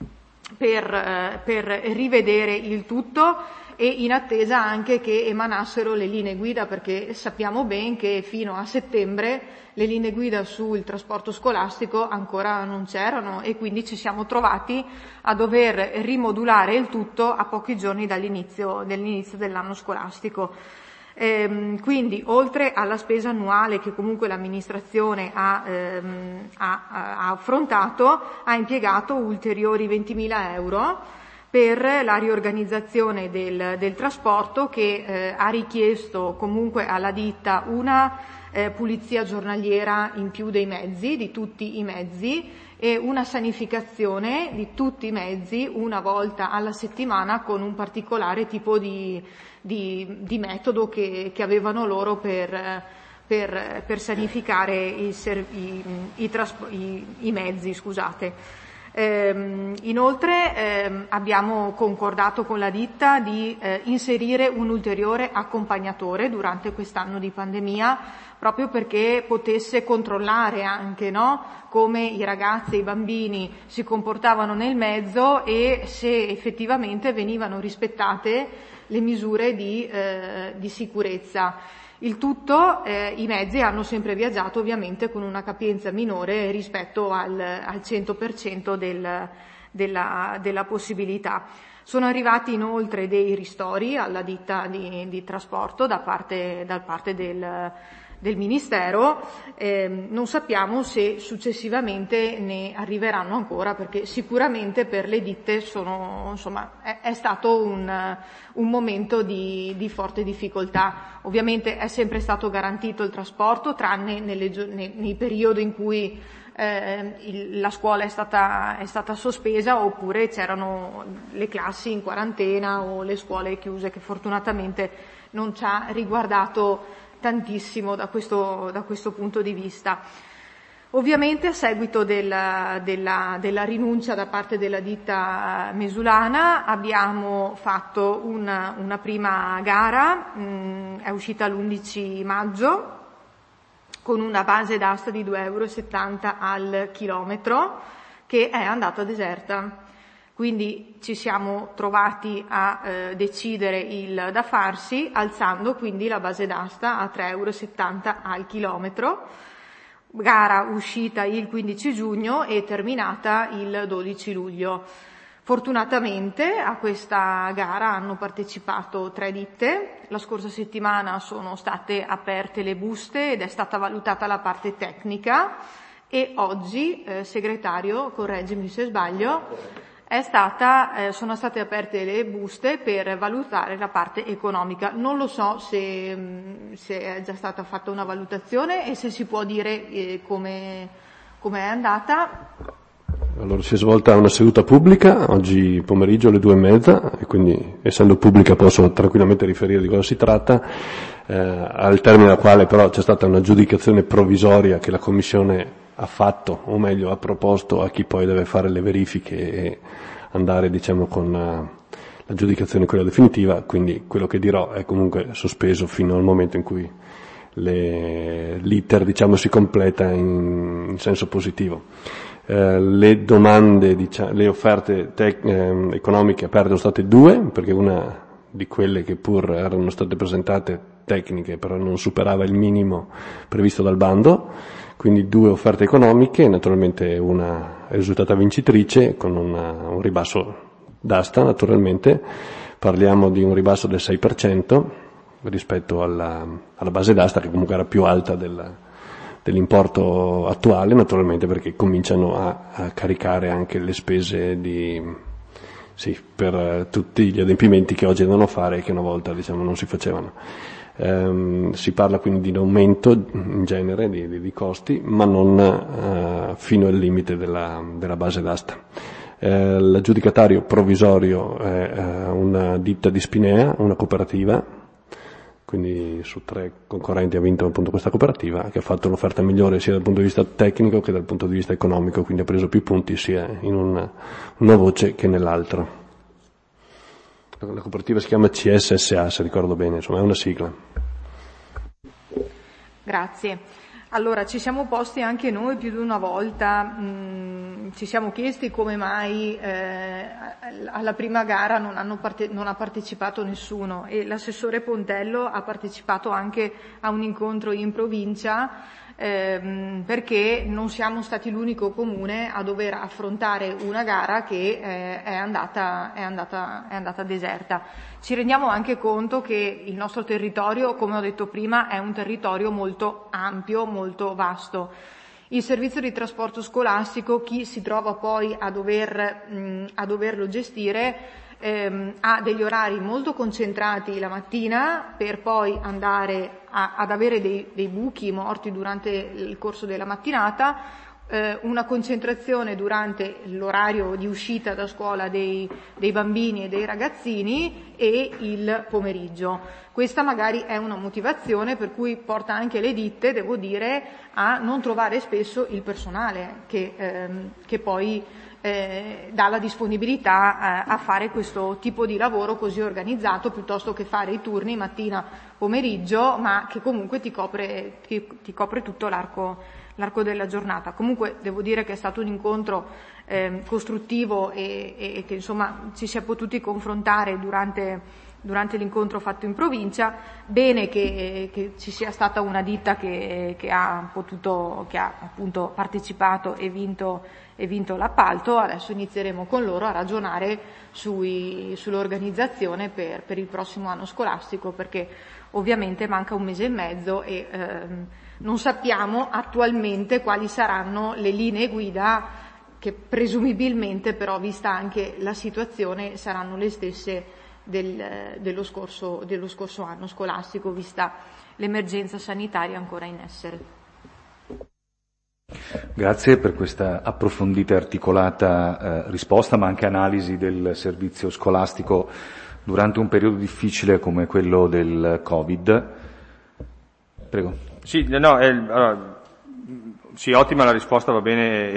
per rivedere il tutto e in attesa anche che emanassero le linee guida, perché sappiamo ben che fino a settembre le linee guida sul trasporto scolastico ancora non c'erano e quindi ci siamo trovati a dover rimodulare il tutto a pochi giorni dall'inizio dell'anno scolastico. Quindi oltre alla spesa annuale che comunque l'amministrazione ha affrontato, ha impiegato ulteriori 20.000 euro per la riorganizzazione del trasporto che ha richiesto comunque alla ditta una pulizia giornaliera in più dei mezzi, di tutti i mezzi, e una sanificazione di tutti i mezzi una volta alla settimana con un particolare tipo di metodo che avevano loro per sanificare i mezzi, scusate. Inoltre abbiamo concordato con la ditta di inserire un ulteriore accompagnatore durante quest'anno di pandemia, proprio perché potesse controllare anche, come i ragazzi e i bambini si comportavano nel mezzo e se effettivamente venivano rispettate le misure di sicurezza. Il tutto, i mezzi hanno sempre viaggiato ovviamente con una capienza minore rispetto al 100% della possibilità. Sono arrivati inoltre dei ristori alla ditta di trasporto da parte del Ministero, non sappiamo se successivamente ne arriveranno ancora, perché sicuramente per le ditte è stato un momento di forte difficoltà. Ovviamente è sempre stato garantito il trasporto, tranne nei periodi in cui la scuola è stata sospesa, oppure c'erano le classi in quarantena o le scuole chiuse, che fortunatamente non ci ha riguardato tantissimo da questo punto di vista. Ovviamente a seguito della rinuncia da parte della ditta mesulana abbiamo fatto una prima gara, è uscita l'11 maggio, con una base d'asta di 2,70 euro al chilometro, che è andata deserta. Quindi ci siamo trovati a decidere il da farsi, alzando quindi la base d'asta a 3,70 euro al chilometro. Gara uscita il 15 giugno e terminata il 12 luglio. Fortunatamente a questa gara hanno partecipato 3 ditte. La scorsa settimana sono state aperte le buste ed è stata valutata la parte tecnica e oggi, segretario, correggimi se sbaglio, sono state aperte le buste per valutare la parte economica. Non lo so se è già stata fatta una valutazione e se si può dire come è andata. Allora, si è svolta una seduta pubblica oggi pomeriggio alle 2:30 e quindi, essendo pubblica, posso tranquillamente riferire di cosa si tratta, al termine della quale però c'è stata un'aggiudicazione provvisoria che la Commissione ha fatto, o meglio ha proposto a chi poi deve fare le verifiche e andare con l'aggiudicazione quella definitiva. Quindi quello che dirò è comunque sospeso fino al momento in cui l'iter si completa in senso positivo. Le domande, le offerte economiche aperte sono state 2, perché una di quelle che pur erano state presentate tecniche però non superava il minimo previsto dal bando. Quindi 2 offerte economiche, naturalmente una è risultata vincitrice con un ribasso d'asta, naturalmente. Parliamo di un ribasso del 6% rispetto alla base d'asta, che comunque era più alta dell'importo attuale, naturalmente, perché cominciano a caricare anche le spese per tutti gli adempimenti che oggi devono fare e che una volta non si facevano. Si parla quindi di un aumento in genere di costi, ma non fino al limite della base d'asta. L'aggiudicatario provvisorio è una ditta di Spinea, una cooperativa, quindi su 3 concorrenti ha vinto appunto questa cooperativa, che ha fatto l'offerta migliore sia dal punto di vista tecnico che dal punto di vista economico, quindi ha preso più punti sia in una voce che nell'altra. La cooperativa si chiama CSSA, se ricordo bene, insomma è una sigla. Grazie. Allora, ci siamo posti anche noi più di una volta, ci siamo chiesti come mai alla prima gara non ha partecipato nessuno, e l'assessore Pontello ha partecipato anche a un incontro in provincia, perché non siamo stati l'unico comune a dover affrontare una gara che è andata deserta. Ci rendiamo anche conto che il nostro territorio, come ho detto prima, è un territorio molto ampio, molto vasto. Il servizio di trasporto scolastico, chi si trova poi a doverlo gestire, ha degli orari molto concentrati la mattina, per poi andare ad avere dei buchi morti durante il corso della mattinata, una concentrazione durante l'orario di uscita da scuola dei bambini e dei ragazzini, e il pomeriggio. Questa magari è una motivazione per cui porta anche le ditte, devo dire, a non trovare spesso il personale che poi dà la disponibilità a fare questo tipo di lavoro così organizzato, piuttosto che fare i turni mattina pomeriggio, ma che comunque ti copre tutto l'arco della giornata. Comunque devo dire che è stato un incontro costruttivo e che insomma ci si è potuti confrontare durante l'incontro fatto in provincia. Bene che ci sia stata una ditta che ha appunto partecipato e vinto l'appalto. Adesso inizieremo con loro a ragionare sull'organizzazione per il prossimo anno scolastico, perché ovviamente manca 1 mese e mezzo e non sappiamo attualmente quali saranno le linee guida, che presumibilmente però, vista anche la situazione, saranno le stesse dello scorso anno scolastico, vista l'emergenza sanitaria ancora in essere. Grazie per questa approfondita e articolata risposta, ma anche analisi del servizio scolastico durante un periodo difficile come quello del Covid. Prego. Sì, no, sì, ottima la risposta, va bene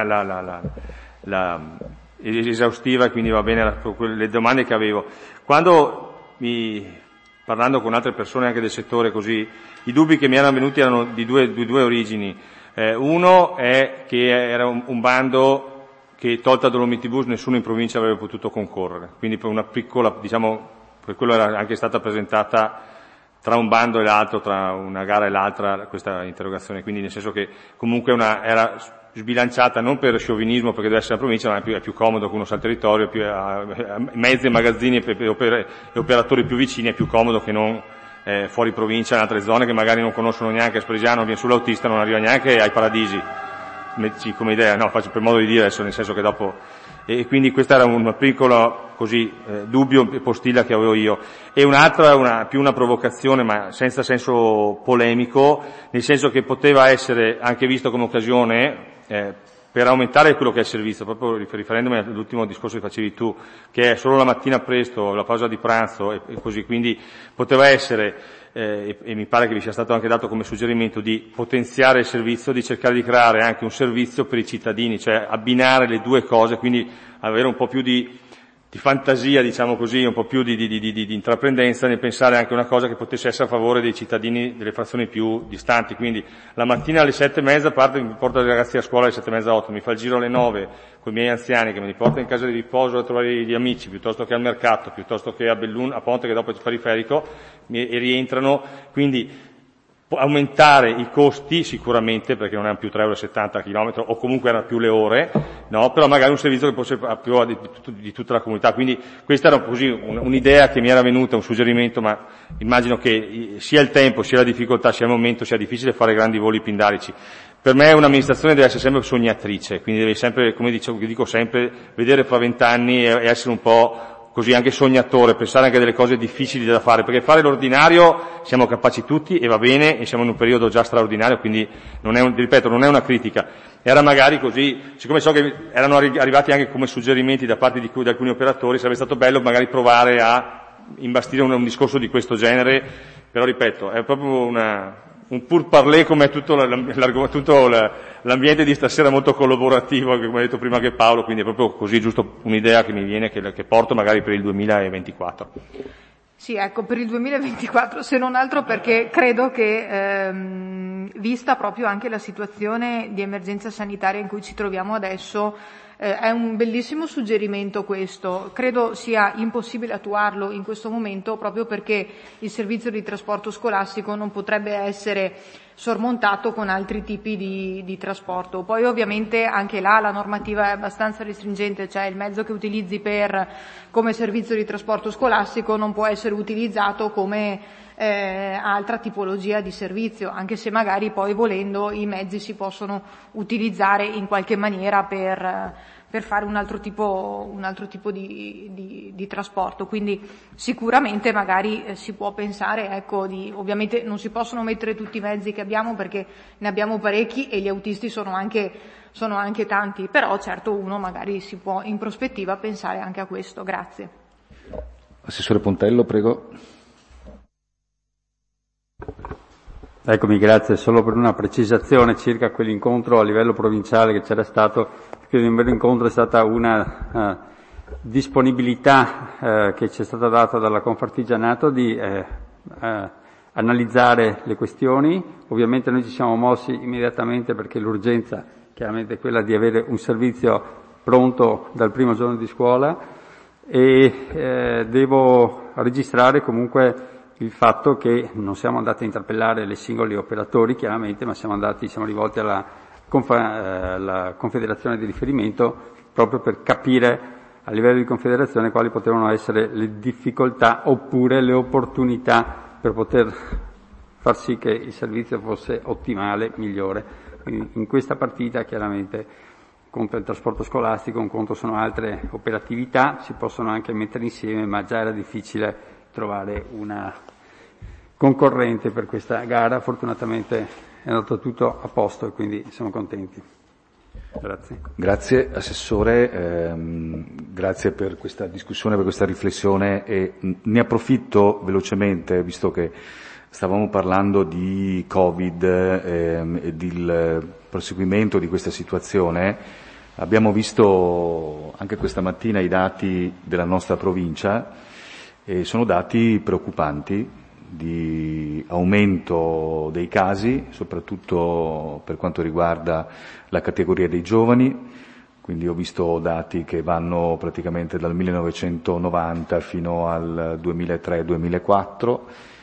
esaustiva, quindi va bene le domande che avevo. Parlando con altre persone anche del settore così, i dubbi che mi erano venuti erano di due origini. Uno è che era un bando che, tolta Dolomitibus, nessuno in provincia avrebbe potuto concorrere, quindi per una piccola, per quello era anche stata presentata tra un bando e l'altro, tra una gara e l'altra, questa interrogazione, quindi nel senso che comunque era sbilanciata non per sciovinismo, perché deve essere la provincia, ma è più comodo che uno sia al territorio, mezzi e magazzini e operatori più vicini, è più comodo che non fuori provincia, in altre zone che magari non conoscono neanche Spresiano, viene sull'autista, non arriva neanche ai Paradisi, come idea, no, faccio per modo di dire adesso, nel senso che dopo, e quindi questa era un piccolo dubbio e postilla che avevo io. E un'altra, più una provocazione, ma senza senso polemico, nel senso che poteva essere anche visto come occasione per aumentare quello che è il servizio, proprio riferendomi all'ultimo discorso che facevi tu, che è solo la mattina presto, la pausa di pranzo e così, quindi poteva essere, e mi pare che vi sia stato anche dato come suggerimento, di potenziare il servizio, di cercare di creare anche un servizio per i cittadini, cioè abbinare le due cose, quindi avere un po' più di fantasia, diciamo così, un po' più di intraprendenza nel pensare anche a una cosa che potesse essere a favore dei cittadini delle frazioni più distanti. Quindi la mattina alle 7:30 mi porta i ragazzi a scuola alle 7:30, 8, mi fa il giro alle 9 con i miei anziani che mi riporta in casa di riposo a trovare gli amici, piuttosto che al mercato, piuttosto che a Belluno, a Ponte, che dopo è il periferico, e rientrano, quindi aumentare i costi sicuramente, perché non erano più 3,70 € a chilometro, o comunque erano più le ore, no? Però magari un servizio che fosse più di tutta la comunità. Quindi questa era così un'idea che mi era venuta, un suggerimento, ma immagino che sia il tempo, sia la difficoltà, sia il momento, sia difficile fare grandi voli pindarici. Per me un'amministrazione deve essere sempre sognatrice, quindi deve sempre, come dico sempre, vedere fra 20 anni e essere un po' così anche sognatore, pensare anche a delle cose difficili da fare, perché fare l'ordinario siamo capaci tutti e va bene, e siamo in un periodo già straordinario, quindi non è non è una critica. Era magari così, siccome so che erano arrivati anche come suggerimenti da parte di alcuni operatori, sarebbe stato bello magari provare a imbastire un discorso di questo genere, però ripeto, è proprio un pur parler, come tutto l'ambiente di stasera, molto collaborativo, come ha detto prima che Paolo, quindi è proprio così, giusto un'idea che mi viene, che porto magari per il 2024. Sì, ecco, per il 2024, se non altro perché credo che, vista proprio anche la situazione di emergenza sanitaria in cui ci troviamo adesso, è un bellissimo suggerimento questo. Credo sia impossibile attuarlo in questo momento proprio perché il servizio di trasporto scolastico non potrebbe essere sormontato con altri tipi di trasporto. Poi ovviamente anche là la normativa è abbastanza restringente, cioè il mezzo che utilizzi come servizio di trasporto scolastico non può essere utilizzato come altra tipologia di servizio, anche se magari poi volendo i mezzi si possono utilizzare in qualche maniera per fare un altro tipo di trasporto. Quindi sicuramente magari si può pensare, ecco, ovviamente non si possono mettere tutti i mezzi che abbiamo perché ne abbiamo parecchi e gli autisti sono anche tanti, però certo uno magari si può in prospettiva pensare anche a questo. Grazie. Assessore Pontello, prego. Eccomi, grazie. Solo per una precisazione circa quell'incontro a livello provinciale che c'era stato, perché nel mero incontro è stata una disponibilità che ci è stata data dalla Confartigianato di analizzare le questioni. Ovviamente noi ci siamo mossi immediatamente perché l'urgenza chiaramente è quella di avere un servizio pronto dal primo giorno di scuola e devo registrare comunque il fatto che non siamo andati a interpellare le singoli operatori chiaramente, ma siamo rivolti alla Confederazione di riferimento proprio per capire a livello di Confederazione quali potevano essere le difficoltà oppure le opportunità per poter far sì che il servizio fosse ottimale, migliore. Quindi in questa partita chiaramente un conto è il trasporto scolastico, un conto sono altre operatività, si possono anche mettere insieme, ma già era difficile trovare una concorrente per questa gara. Fortunatamente è andato tutto a posto e quindi siamo contenti. Grazie. Grazie Assessore, grazie per questa discussione, per questa riflessione e ne approfitto velocemente, visto che stavamo parlando di Covid e del proseguimento di questa situazione. Abbiamo visto anche questa mattina i dati della nostra provincia e sono dati preoccupanti di aumento dei casi, soprattutto per quanto riguarda la categoria dei giovani. Quindi ho visto dati che vanno praticamente dal 1990 fino al 2003-2004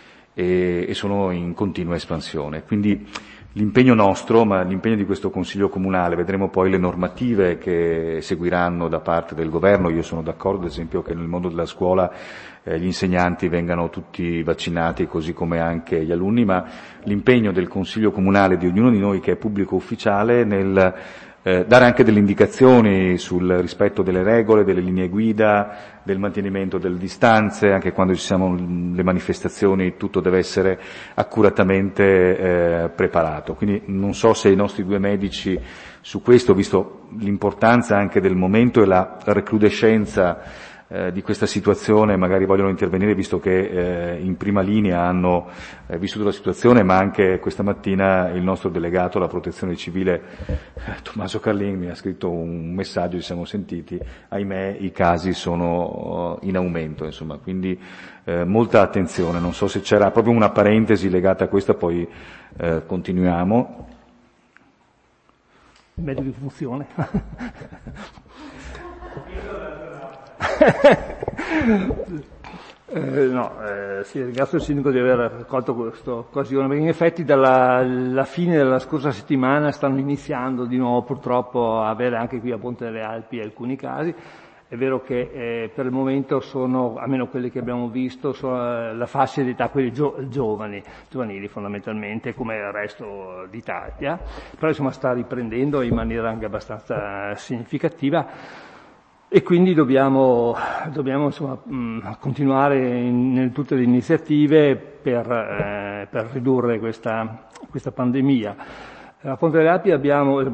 e sono in continua espansione. Quindi l'impegno nostro, ma l'impegno di questo Consiglio Comunale, vedremo poi le normative che seguiranno da parte del Governo. Io sono d'accordo, ad esempio, che nel mondo della scuola gli insegnanti vengano tutti vaccinati, così come anche gli alunni, ma l'impegno del Consiglio Comunale, di ognuno di noi che è pubblico ufficiale, nel dare anche delle indicazioni sul rispetto delle regole, delle linee guida, del mantenimento delle distanze, anche quando ci siano le manifestazioni tutto deve essere accuratamente preparato. Quindi non so se i nostri due medici su questo, visto l'importanza anche del momento e la recrudescenza di questa situazione, magari vogliono intervenire, visto che in prima linea hanno vissuto la situazione, ma anche questa mattina il nostro delegato alla protezione civile Tommaso Carlin mi ha scritto un messaggio, ci siamo sentiti, ahimè i casi sono in aumento, insomma, quindi molta attenzione. Non so se c'era proprio una parentesi legata a questa, poi continuiamo. Meglio di funzione. Sì, ringrazio il Sindaco di aver colto questa occasione, perché in effetti dalla fine della scorsa settimana stanno iniziando di nuovo purtroppo a avere anche qui a Ponte delle Alpi alcuni casi. È vero che per il momento sono, almeno quelli che abbiamo visto, sono la fascia di età, quelli giovanili fondamentalmente, come il resto d'Italia, però insomma sta riprendendo in maniera anche abbastanza significativa. E quindi dobbiamo insomma, continuare in tutte le iniziative per ridurre questa pandemia. A Ponte delle Alpi abbiamo un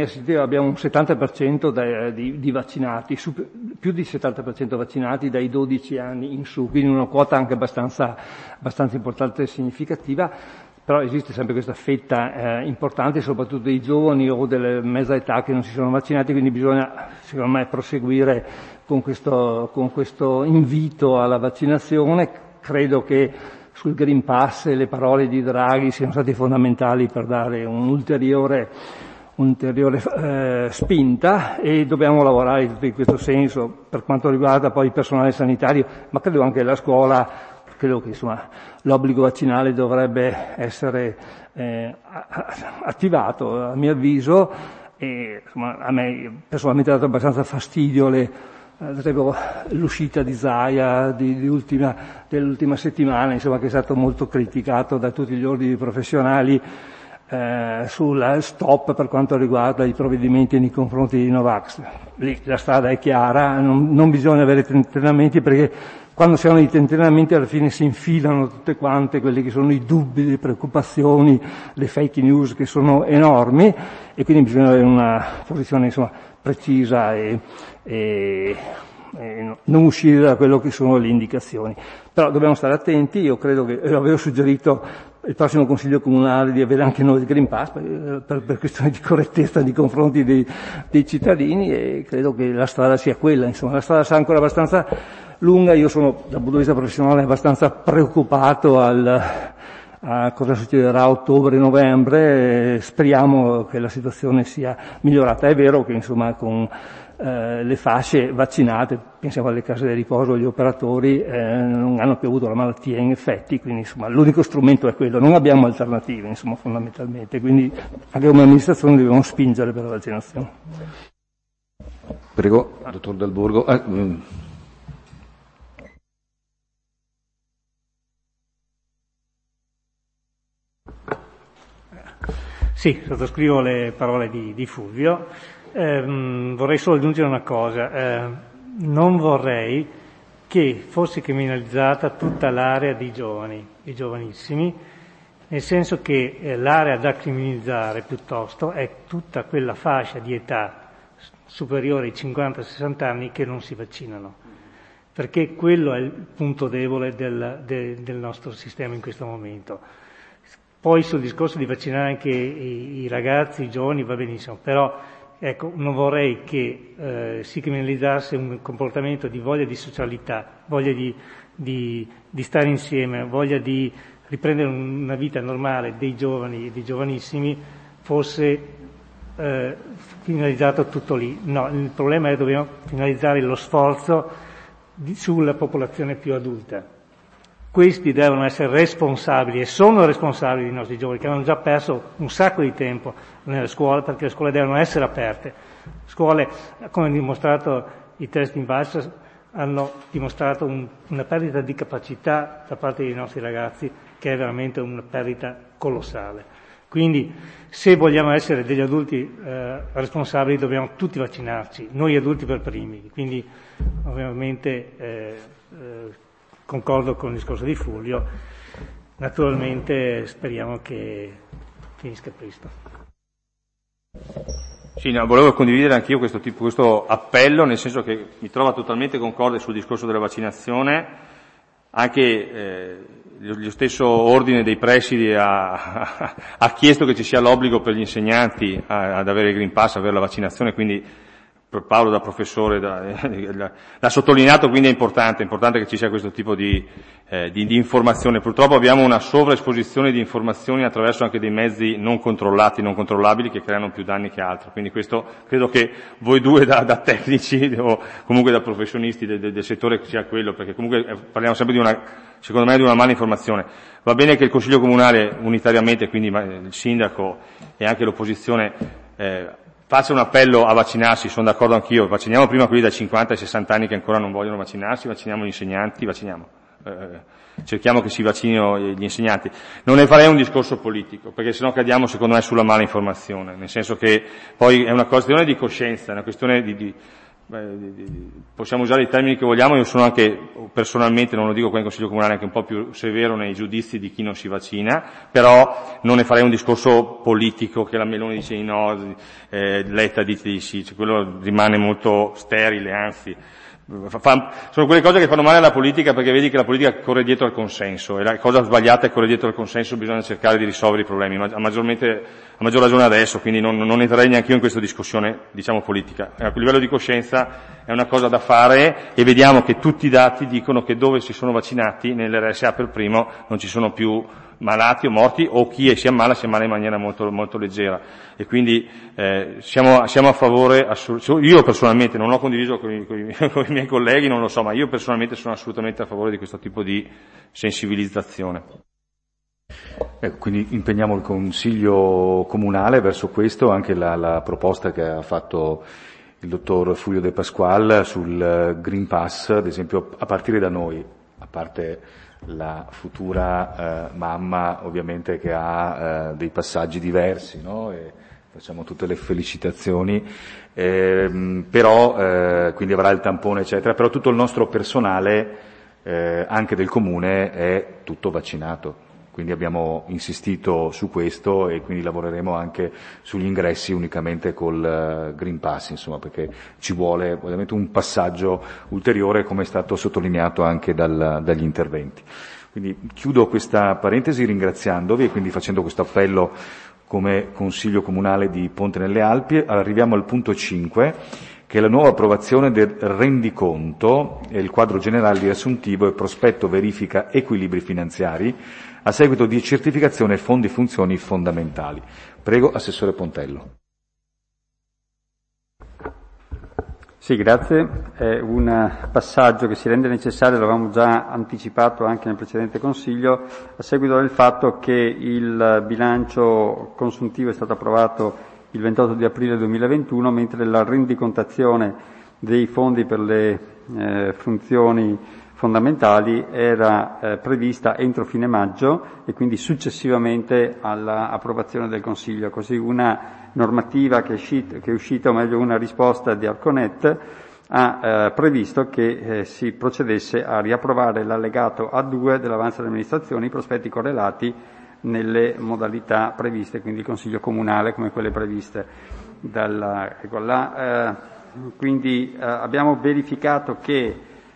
70% di vaccinati, più di 70% vaccinati dai 12 anni in su, quindi una quota anche abbastanza importante e significativa. Però esiste sempre questa fetta importante, soprattutto dei giovani o delle mezza età che non si sono vaccinati, quindi bisogna, secondo me, proseguire con questo invito alla vaccinazione, credo che sul Green Pass le parole di Draghi siano state fondamentali per dare un'ulteriore spinta, e dobbiamo lavorare in questo senso per quanto riguarda poi il personale sanitario, ma credo anche la scuola. Credo che l'obbligo vaccinale dovrebbe essere attivato, a mio avviso, e a me personalmente ha dato abbastanza fastidio l'uscita di Zaia dell'ultima settimana, che è stato molto criticato da tutti gli ordini professionali sul stop per quanto riguarda i provvedimenti nei confronti di Novax. Lì la strada è chiara, non bisogna avere tentennamenti, perché quando si hanno i tentennamenti alla fine si infilano tutte quante quelli che sono i dubbi, le preoccupazioni, le fake news che sono enormi, e quindi bisogna avere una posizione precisa e non uscire da quello che sono le indicazioni. Però dobbiamo stare attenti. Io credo che avevo suggerito il prossimo Consiglio Comunale di avere anche noi il Green Pass per questioni di correttezza nei confronti dei cittadini, e credo che la strada sia quella. La strada sarà ancora abbastanza lunga. Io sono, dal punto di vista professionale, abbastanza preoccupato a cosa succederà a ottobre-novembre. Speriamo che la situazione sia migliorata. È vero che con le fasce vaccinate, pensiamo alle case di riposo, agli operatori, non hanno più avuto la malattia in effetti, quindi l'unico strumento è quello, non abbiamo alternative fondamentalmente, quindi anche come amministrazione dobbiamo spingere per la vaccinazione. Prego, dottor Dal Borgo. Sì, sottoscrivo le parole di Fulvio. Vorrei solo aggiungere una cosa, non vorrei che fosse criminalizzata tutta l'area dei giovani, i giovanissimi, nel senso che l'area da criminalizzare piuttosto è tutta quella fascia di età superiore ai 50-60 anni che non si vaccinano, perché quello è il punto debole del nostro sistema in questo momento. Poi sul discorso di vaccinare anche i ragazzi, i giovani, va benissimo, però ecco, non vorrei che si criminalizzasse un comportamento di voglia di socialità, voglia di stare insieme, voglia di riprendere una vita normale dei giovani e dei giovanissimi, fosse finalizzato tutto lì. No, il problema è che dobbiamo finalizzare lo sforzo sulla popolazione più adulta. Questi devono essere responsabili, e sono responsabili dei nostri giovani, che hanno già perso un sacco di tempo nelle scuole, perché le scuole devono essere aperte. Le scuole, come hanno dimostrato i test in Valsa, hanno dimostrato una perdita di capacità da parte dei nostri ragazzi, che è veramente una perdita colossale. Quindi, se vogliamo essere degli adulti responsabili, dobbiamo tutti vaccinarci, noi adulti per primi. Quindi, ovviamente, concordo con il discorso di Fulvio, naturalmente speriamo che finisca presto. Sì, volevo condividere anch'io questo appello, nel senso che mi trovo totalmente concorde sul discorso della vaccinazione. Anche lo stesso ordine dei presidi ha chiesto che ci sia l'obbligo per gli insegnanti ad avere il Green Pass, avere la vaccinazione, quindi Paolo da professore l'ha sottolineato, quindi è importante che ci sia questo tipo di informazione. Purtroppo abbiamo una sovraesposizione di informazioni attraverso anche dei mezzi non controllati, non controllabili, che creano più danni che altro. Quindi questo credo che voi due da tecnici o comunque da professionisti del settore sia quello, perché comunque parliamo sempre secondo me di una mala informazione. Va bene che il Consiglio Comunale unitariamente, quindi il sindaco e anche l'opposizione, faccia un appello a vaccinarsi, sono d'accordo anch'io, vacciniamo prima quelli da 50 ai 60 anni che ancora non vogliono vaccinarsi, vacciniamo gli insegnanti, cerchiamo che si vaccinino gli insegnanti. Non ne farei un discorso politico, perché sennò cadiamo secondo me sulla mala informazione, nel senso che poi è una questione di coscienza, è una questione possiamo usare i termini che vogliamo. Io sono anche personalmente, non lo dico qua in Consiglio Comunale, anche un po' più severo nei giudizi di chi non si vaccina, però non ne farei un discorso politico che la Meloni dice di no, Letta dice di sì, quello rimane molto sterile, anzi sono quelle cose che fanno male alla politica, perché vedi che la politica corre dietro al consenso, e la cosa sbagliata è correre dietro al consenso, bisogna cercare di risolvere i problemi, ma a maggior ragione adesso, quindi non entrerei neanche io in questa discussione, diciamo, politica. A livello di coscienza è una cosa da fare, e vediamo che tutti i dati dicono che dove si sono vaccinati, nell'RSA per primo, non ci sono più malati o morti, o chi si ammala in maniera molto, molto leggera, e quindi siamo a favore. Io personalmente non l'ho condiviso con i miei colleghi, non lo so, ma io personalmente sono assolutamente a favore di questo tipo di sensibilizzazione. Quindi impegniamo il Consiglio Comunale verso questo, anche la proposta che ha fatto il dottor Fulvio De Pasquale sul Green Pass, ad esempio, a partire da noi, a parte la futura mamma ovviamente che ha dei passaggi diversi, no? E facciamo tutte le felicitazioni, però quindi avrà il tampone eccetera, però tutto il nostro personale anche del comune è tutto vaccinato, quindi abbiamo insistito su questo e quindi lavoreremo anche sugli ingressi unicamente col Green Pass, insomma, perché ci vuole ovviamente un passaggio ulteriore, come è stato sottolineato anche dagli interventi. Quindi chiudo questa parentesi ringraziandovi e quindi facendo questo appello come Consiglio Comunale di Ponte nelle Alpi. Arriviamo al punto 5, che è la nuova approvazione del rendiconto e il quadro generale riassuntivo e prospetto verifica equilibri finanziari a seguito di certificazione fondi e funzioni fondamentali. Prego, Assessore Pontello. Sì, grazie. È un passaggio che si rende necessario, l'avevamo già anticipato anche nel precedente Consiglio, a seguito del fatto che il bilancio consuntivo è stato approvato il 28 di aprile 2021, mentre la rendicontazione dei fondi per le funzioni fondamentali era prevista entro fine maggio e quindi successivamente all'approvazione del Consiglio. Così una normativa che è uscita, o meglio una risposta di Arconet, ha previsto che si procedesse a riapprovare l'allegato A2 dell'avanzo delle amministrazioni, i prospetti correlati nelle modalità previste, quindi il Consiglio Comunale come quelle previste quindi abbiamo verificato che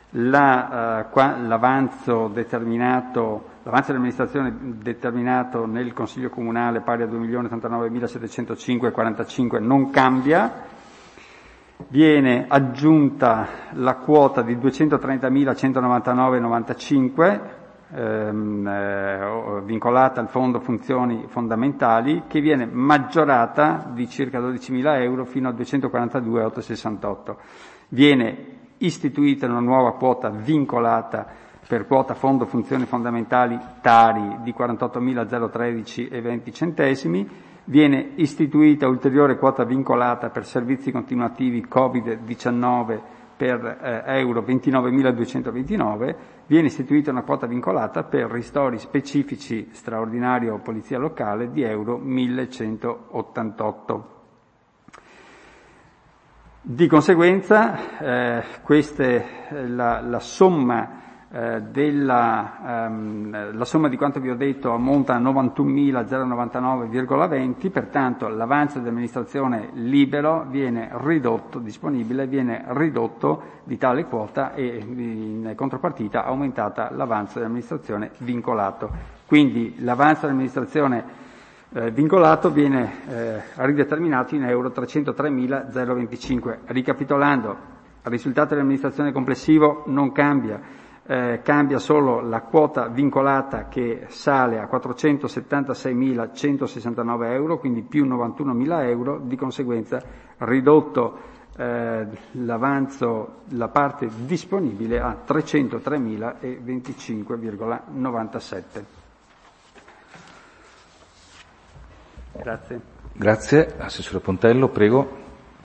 l'avanzo dell'amministrazione determinato nel Consiglio Comunale pari a 2.089.705,45 non cambia. Viene aggiunta la quota di 230.199,95 vincolata al Fondo Funzioni Fondamentali, che viene maggiorata di circa 12.000 euro fino a 242.868. Viene istituita una nuova quota vincolata per quota Fondo Funzioni Fondamentali Tari di 48.013,20 centesimi, viene istituita ulteriore quota vincolata per servizi continuativi Covid-19 per euro 29.229, viene istituita una quota vincolata per ristori specifici straordinario Polizia Locale di euro 1.188. Di conseguenza, la somma la somma di quanto vi ho detto ammonta a 91.099,20, pertanto l'avanzo di amministrazione libero viene ridotto, disponibile, viene ridotto di tale quota e in contropartita aumentata l'avanzo di amministrazione vincolato. Quindi l'avanzo di amministrazione vincolato viene rideterminato in euro 303.025. Ricapitolando, il risultato dell'amministrazione complessivo non cambia. Cambia solo la quota vincolata che sale a 476.169 euro, quindi più 91.000 euro, di conseguenza ridotto l'avanzo, la parte disponibile a 303.025,97. Grazie. Grazie, Assessore Pontello, prego.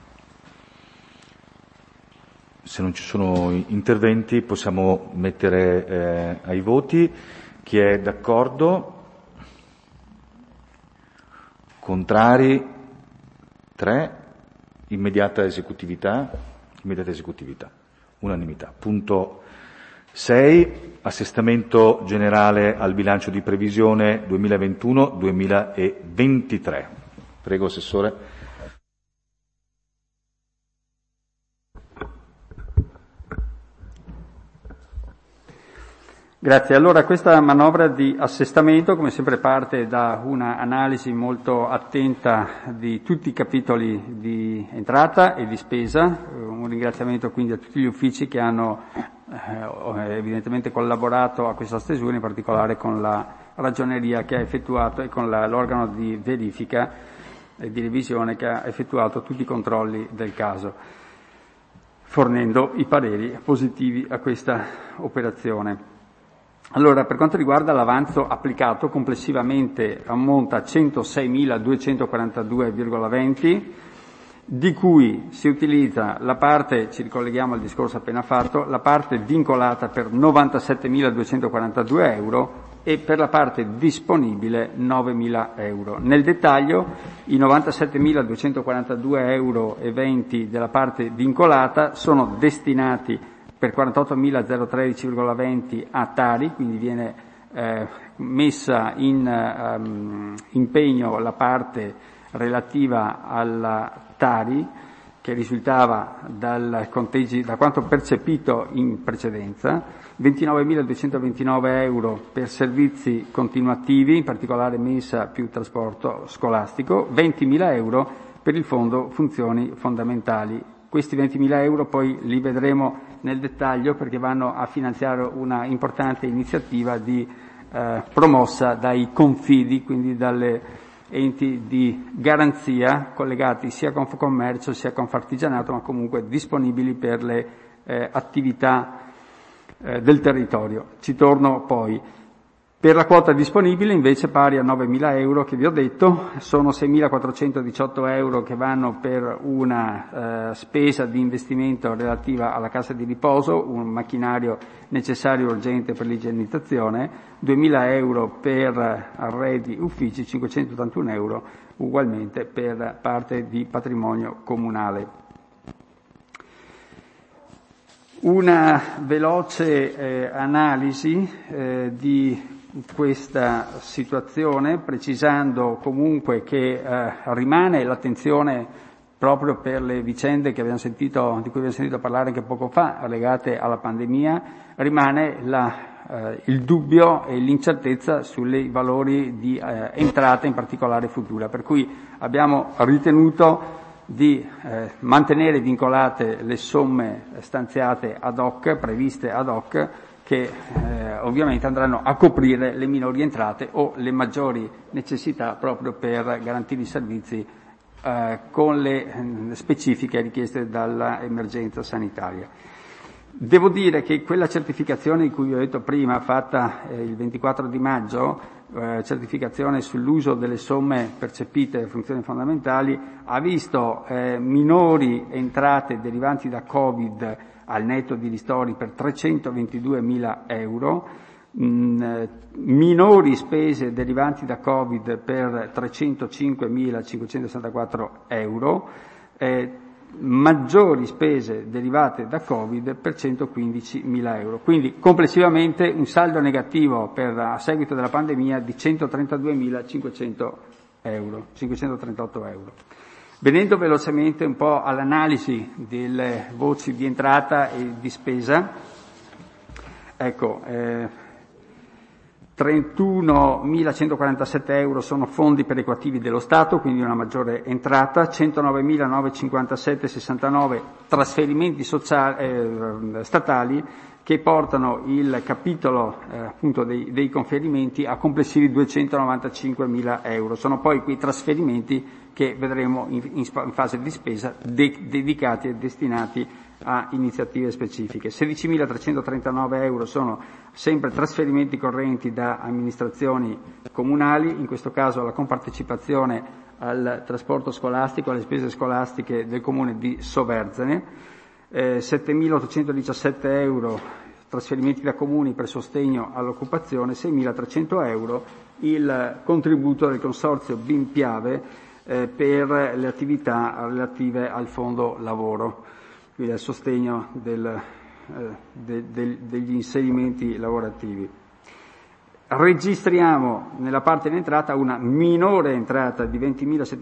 Se non ci sono interventi possiamo mettere ai voti. Chi è d'accordo? Contrari? 3. Immediata esecutività? Unanimità. Punto 6. Assestamento generale al bilancio di previsione 2021-2023. Prego, Assessore. Grazie. Allora, questa manovra di assestamento, come sempre, parte da una analisi molto attenta di tutti i capitoli di entrata e di spesa. Un ringraziamento quindi a tutti gli uffici che hanno evidentemente collaborato a questa stesura, in particolare con la Ragioneria che ha effettuato e con l'organo di verifica e di revisione che ha effettuato tutti i controlli del caso, fornendo i pareri positivi a questa operazione. Allora, per quanto riguarda l'avanzo applicato, complessivamente ammonta a 106.242,20, di cui si utilizza la parte, ci ricolleghiamo al discorso appena fatto, la parte vincolata per 97.242 euro e per la parte disponibile 9.000 euro. Nel dettaglio, i 97.242,20 euro della parte vincolata sono destinati per 48.013,20 a Tari, quindi viene messa in impegno la parte relativa alla Tari, che risultava dal conteggi, da quanto percepito in precedenza, 29.229 euro per servizi continuativi, in particolare mensa più trasporto scolastico, 20.000 euro per il fondo funzioni fondamentali. Questi 20.000 euro poi li vedremo nel dettaglio perché vanno a finanziare una importante iniziativa promossa dai confidi, quindi dalle enti di garanzia collegati sia con Commercio sia con Fartigianato, ma comunque disponibili per le attività del territorio. Ci torno poi. Per la quota disponibile invece pari a 9.000 euro che vi ho detto, sono 6.418 euro che vanno per una spesa di investimento relativa alla casa di riposo, un macchinario necessario e urgente per l'igienizzazione, 2.000 euro per arredi uffici, 581 euro ugualmente per parte di patrimonio comunale. Una veloce analisi di questa situazione, precisando comunque che rimane l'attenzione proprio per le vicende che di cui abbiamo sentito parlare anche poco fa, legate alla pandemia, rimane il dubbio e l'incertezza sui valori di entrata, in particolare futura, per cui abbiamo ritenuto di mantenere vincolate le somme stanziate ad hoc, previste ad hoc, che ovviamente andranno a coprire le minori entrate o le maggiori necessità proprio per garantire i servizi con le specifiche richieste dall'emergenza sanitaria. Devo dire che quella certificazione di cui vi ho detto prima, fatta il 24 di maggio, certificazione sull'uso delle somme percepite per funzioni fondamentali, ha visto minori entrate derivanti da Covid al netto di ristori per 322.000 euro, minori spese derivanti da Covid per 305.564 euro, maggiori spese derivate da Covid per 115.000 euro. Quindi complessivamente un saldo negativo a seguito della pandemia di 132.500 euro, 538 euro. Venendo velocemente un po' all'analisi delle voci di entrata e di spesa, ecco, 31.147 euro sono fondi perequativi dello Stato, quindi una maggiore entrata, 109.957,69 trasferimenti statali che portano il capitolo appunto dei conferimenti a complessivi 295.000 euro. Sono poi quei trasferimenti che vedremo in fase di spesa dedicati e destinati a iniziative specifiche. 16.339 euro sono sempre trasferimenti correnti da amministrazioni comunali, in questo caso la compartecipazione al trasporto scolastico, alle spese scolastiche del comune di Soverzene, 7.817 euro trasferimenti da comuni per sostegno all'occupazione, 6.300 euro il contributo del consorzio BIM Piave per le attività relative al fondo lavoro, quindi al sostegno degli inserimenti lavorativi. Registriamo nella parte in entrata una minore entrata di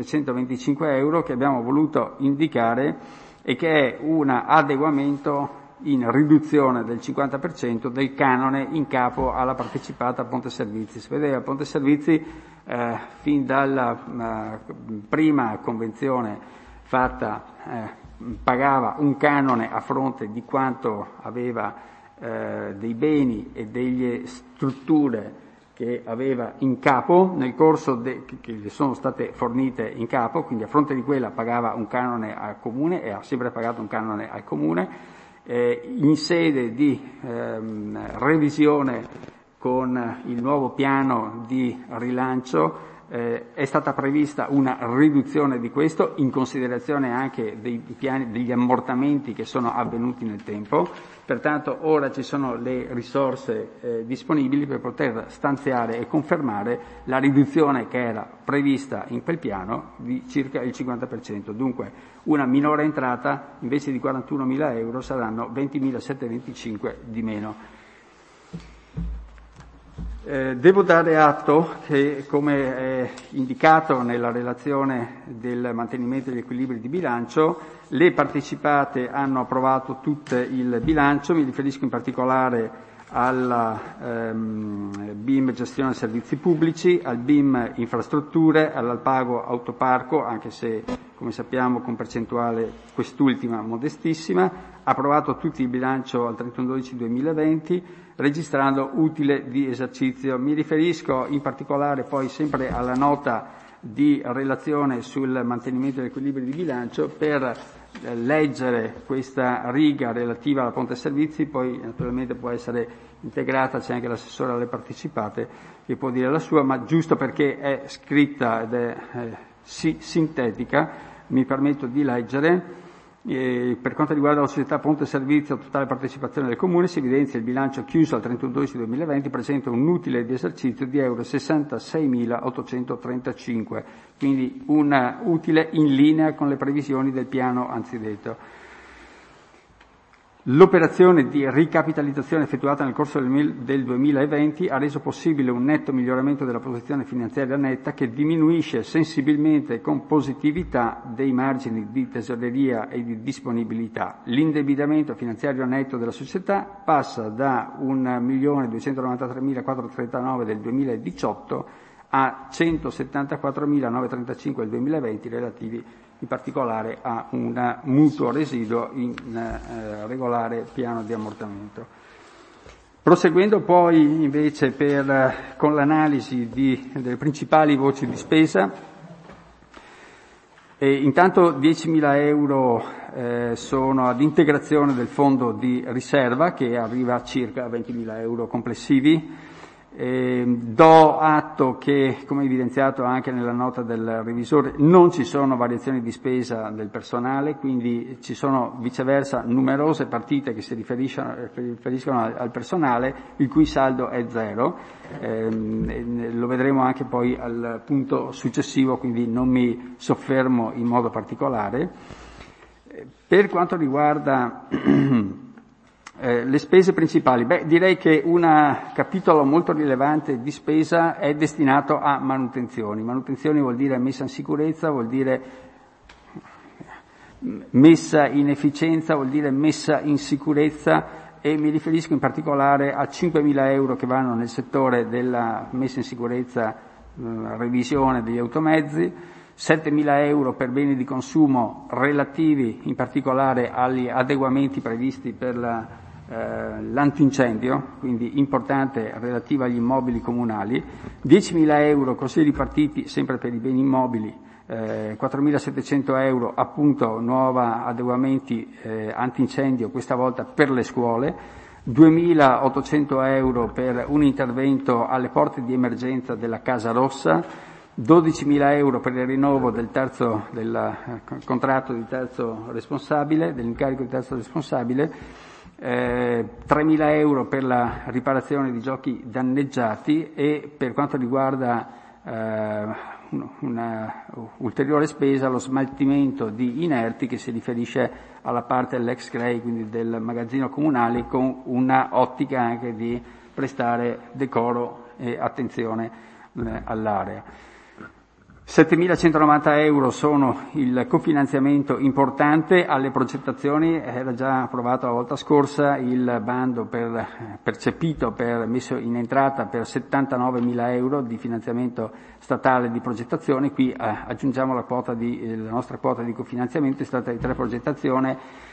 20.725 euro che abbiamo voluto indicare e che è un adeguamento in riduzione del 50% del canone in capo alla partecipata Ponte Servizi. Si vedeva Ponte Servizi fin dalla prima convenzione fatta pagava un canone a fronte di quanto aveva dei beni e delle strutture che aveva in capo nel corso che gli sono state fornite in capo, quindi a fronte di quella pagava un canone al comune e ha sempre pagato un canone al comune. In sede di revisione con il nuovo piano di rilancio è stata prevista una riduzione di questo in considerazione anche degli ammortamenti che sono avvenuti nel tempo. Pertanto ora ci sono le risorse disponibili per poter stanziare e confermare la riduzione che era prevista in quel piano di circa il 50%. Dunque una minore entrata, invece di 41.000 euro saranno 20.725 di meno. Devo dare atto che, come è indicato nella relazione del mantenimento degli equilibri di bilancio, le partecipate hanno approvato tutte il bilancio. Mi riferisco in particolare alla BIM Gestione Servizi Pubblici, al BIM Infrastrutture, all'Alpago Autoparco, anche se, come sappiamo, con percentuale quest'ultima modestissima. Ha approvato tutti il bilancio al 31/12/2020, registrando utile di esercizio. Mi riferisco in particolare poi sempre alla nota di relazione sul mantenimento degli equilibri di bilancio per leggere questa riga relativa alla Ponte Servizi, poi naturalmente può essere integrata, c'è anche l'assessore alle partecipate che può dire la sua, ma giusto perché è scritta ed è sintetica mi permetto di leggere. Per quanto riguarda la società Ponte Servizio a totale partecipazione del Comune, si evidenzia il bilancio chiuso al 31/12/2020 presenta un utile di esercizio di euro 66.835, quindi un utile in linea con le previsioni del piano anzidetto. L'operazione di ricapitalizzazione effettuata nel corso del 2020 ha reso possibile un netto miglioramento della posizione finanziaria netta che diminuisce sensibilmente con positività dei margini di tesoreria e di disponibilità. L'indebitamento finanziario netto della società passa da 1.293.439 del 2018 a 174.935 del 2020 relativi in particolare a un mutuo residuo in regolare piano di ammortamento. Proseguendo poi invece con l'analisi delle principali voci di spesa, intanto 10.000 euro sono ad integrazione del fondo di riserva che arriva a circa 20.000 euro complessivi. Do atto che, come evidenziato anche nella nota del revisore, non ci sono variazioni di spesa del personale, quindi ci sono viceversa numerose partite che si riferiscono al personale, il cui saldo è zero. Lo vedremo anche poi al punto successivo, quindi non mi soffermo in modo particolare. Per quanto riguarda le spese principali, direi che un capitolo molto rilevante di spesa è destinato a manutenzioni. Manutenzioni vuol dire messa in sicurezza, vuol dire messa in efficienza, vuol dire messa in sicurezza, e mi riferisco in particolare a 5.000 euro che vanno nel settore della messa in sicurezza, revisione degli automezzi, 7.000 euro per beni di consumo relativi in particolare agli adeguamenti previsti per l'antincendio, quindi importante, relativa agli immobili comunali, 10.000 euro così ripartiti sempre per i beni immobili, 4.700 euro appunto nuova adeguamenti antincendio, questa volta per le scuole, 2.800 euro per un intervento alle porte di emergenza della Casa Rossa, 12.000 euro per il rinnovo del contratto di terzo responsabile, dell'incarico di terzo responsabile, 3.000 euro per la riparazione di giochi danneggiati, e per quanto riguarda una ulteriore spesa, lo smaltimento di inerti che si riferisce alla parte dell'ex CREI, quindi del magazzino comunale, con una ottica anche di prestare decoro e attenzione all'area. 7.190 euro sono il cofinanziamento importante alle progettazioni. Era già approvato la volta scorsa il bando percepito, messo in entrata per 79.000 euro di finanziamento statale di progettazione. Qui aggiungiamo la nostra quota di cofinanziamento, è stata di 3 progettazioni,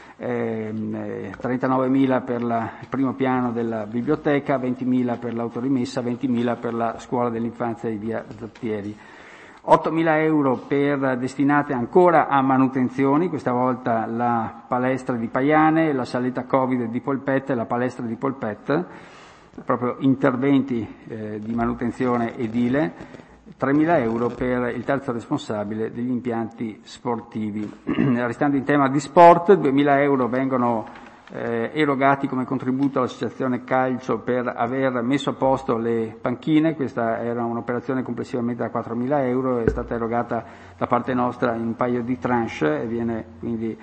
39.000 per il primo piano della biblioteca, 20.000 per l'autorimessa, 20.000 per la scuola dell'infanzia di via Zattieri. 8.000 euro destinate ancora a manutenzioni, questa volta la palestra di Paiane, la saletta Covid di Polpette e la palestra di Polpette, proprio interventi di manutenzione edile. 3.000 euro per il terzo responsabile degli impianti sportivi. Restando in tema di sport, 2.000 euro vengono erogati come contributo all'associazione calcio per aver messo a posto le panchine. Questa era un'operazione complessivamente da 4.000 euro, è stata erogata da parte nostra in un paio di tranche e viene quindi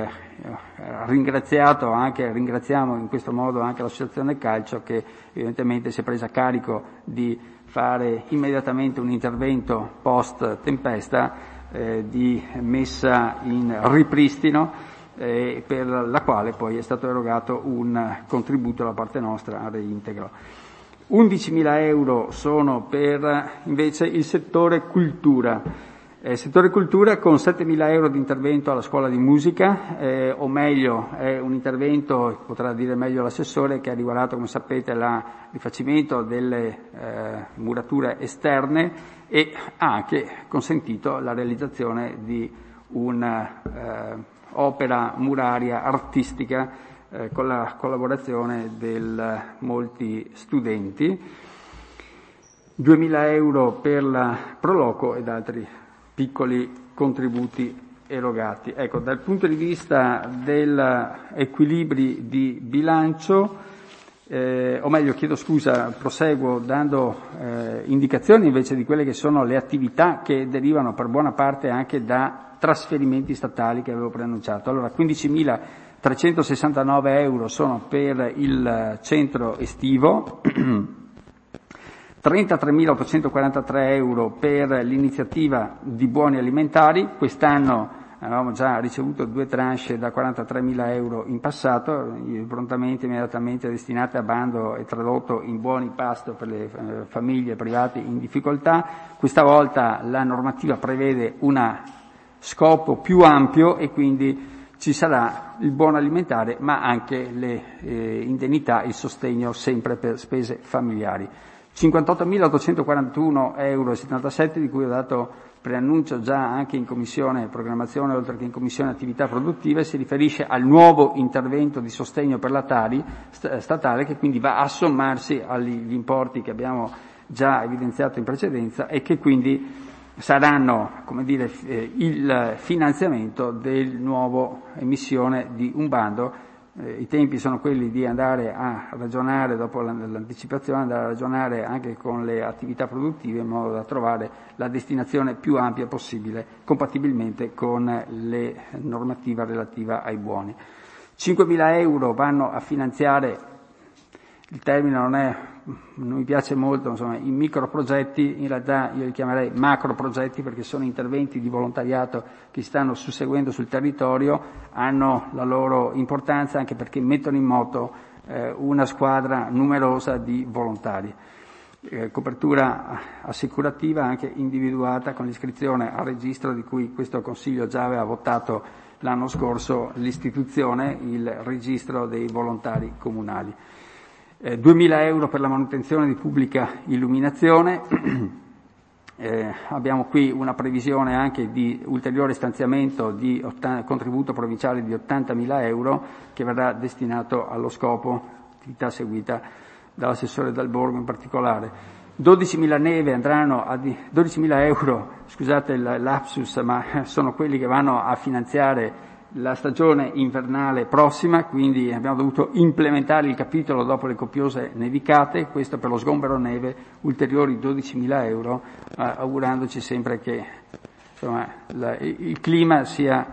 ringraziamo in questo modo anche l'associazione calcio, che evidentemente si è presa carico di fare immediatamente un intervento post tempesta di messa in ripristino, per la quale poi è stato erogato un contributo da parte nostra a reintegro. 11.000 euro sono per invece il settore cultura. Settore cultura con 7.000 euro di intervento alla scuola di musica, o meglio è un intervento, potrà dire meglio l'assessore, che ha riguardato, come sapete, il rifacimento delle murature esterne e ha anche consentito la realizzazione di un'opera muraria artistica con la collaborazione di molti studenti. 2.000 euro per la Proloco ed altri piccoli contributi erogati. Ecco, dal punto di vista degli equilibri di bilancio, o meglio, proseguo dando indicazioni invece di quelle che sono le attività che derivano per buona parte anche da trasferimenti statali che avevo preannunciato. Allora, 15.369 euro sono per il centro estivo, 33.843 euro per l'iniziativa di buoni alimentari. Quest'anno avevamo già ricevuto 2 tranche da 43.000 euro in passato, prontamente, immediatamente destinate a bando e tradotto in buoni pasto per le famiglie private in difficoltà. Questa volta la normativa prevede un scopo più ampio e quindi ci sarà il buono alimentare, ma anche le indennità, il sostegno sempre per spese familiari. 58.841 euro e 77, di cui ho dato preannuncio già anche in Commissione Programmazione, oltre che in Commissione Attività Produttive. Si riferisce al nuovo intervento di sostegno per la Tari statale, che quindi va a sommarsi agli importi che abbiamo già evidenziato in precedenza e che quindi saranno, il finanziamento del nuovo emissione di un bando. I tempi sono quelli di andare a ragionare, dopo l'anticipazione, andare a ragionare anche con le attività produttive in modo da trovare la destinazione più ampia possibile, compatibilmente con le normative relative ai buoni. 5.000 euro vanno a finanziare, il termine non mi piace molto, i microprogetti, in realtà io li chiamerei macroprogetti perché sono interventi di volontariato che si stanno susseguendo sul territorio, hanno la loro importanza anche perché mettono in moto una squadra numerosa di volontari. Copertura assicurativa anche individuata con l'iscrizione al registro, di cui questo Consiglio già aveva votato l'anno scorso l'istituzione, il registro dei volontari comunali. 2.000 euro per la manutenzione di pubblica illuminazione. Abbiamo qui una previsione anche di ulteriore stanziamento di contributo provinciale di 80.000 euro che verrà destinato allo scopo, attività seguita dall'assessore Dalborgo in particolare. 12.000 euro, scusate il lapsus, ma sono quelli che vanno a finanziare la stagione invernale prossima, quindi abbiamo dovuto implementare il capitolo dopo le copiose nevicate, questo per lo sgombero neve, ulteriori 12.000 euro, augurandoci sempre che il clima sia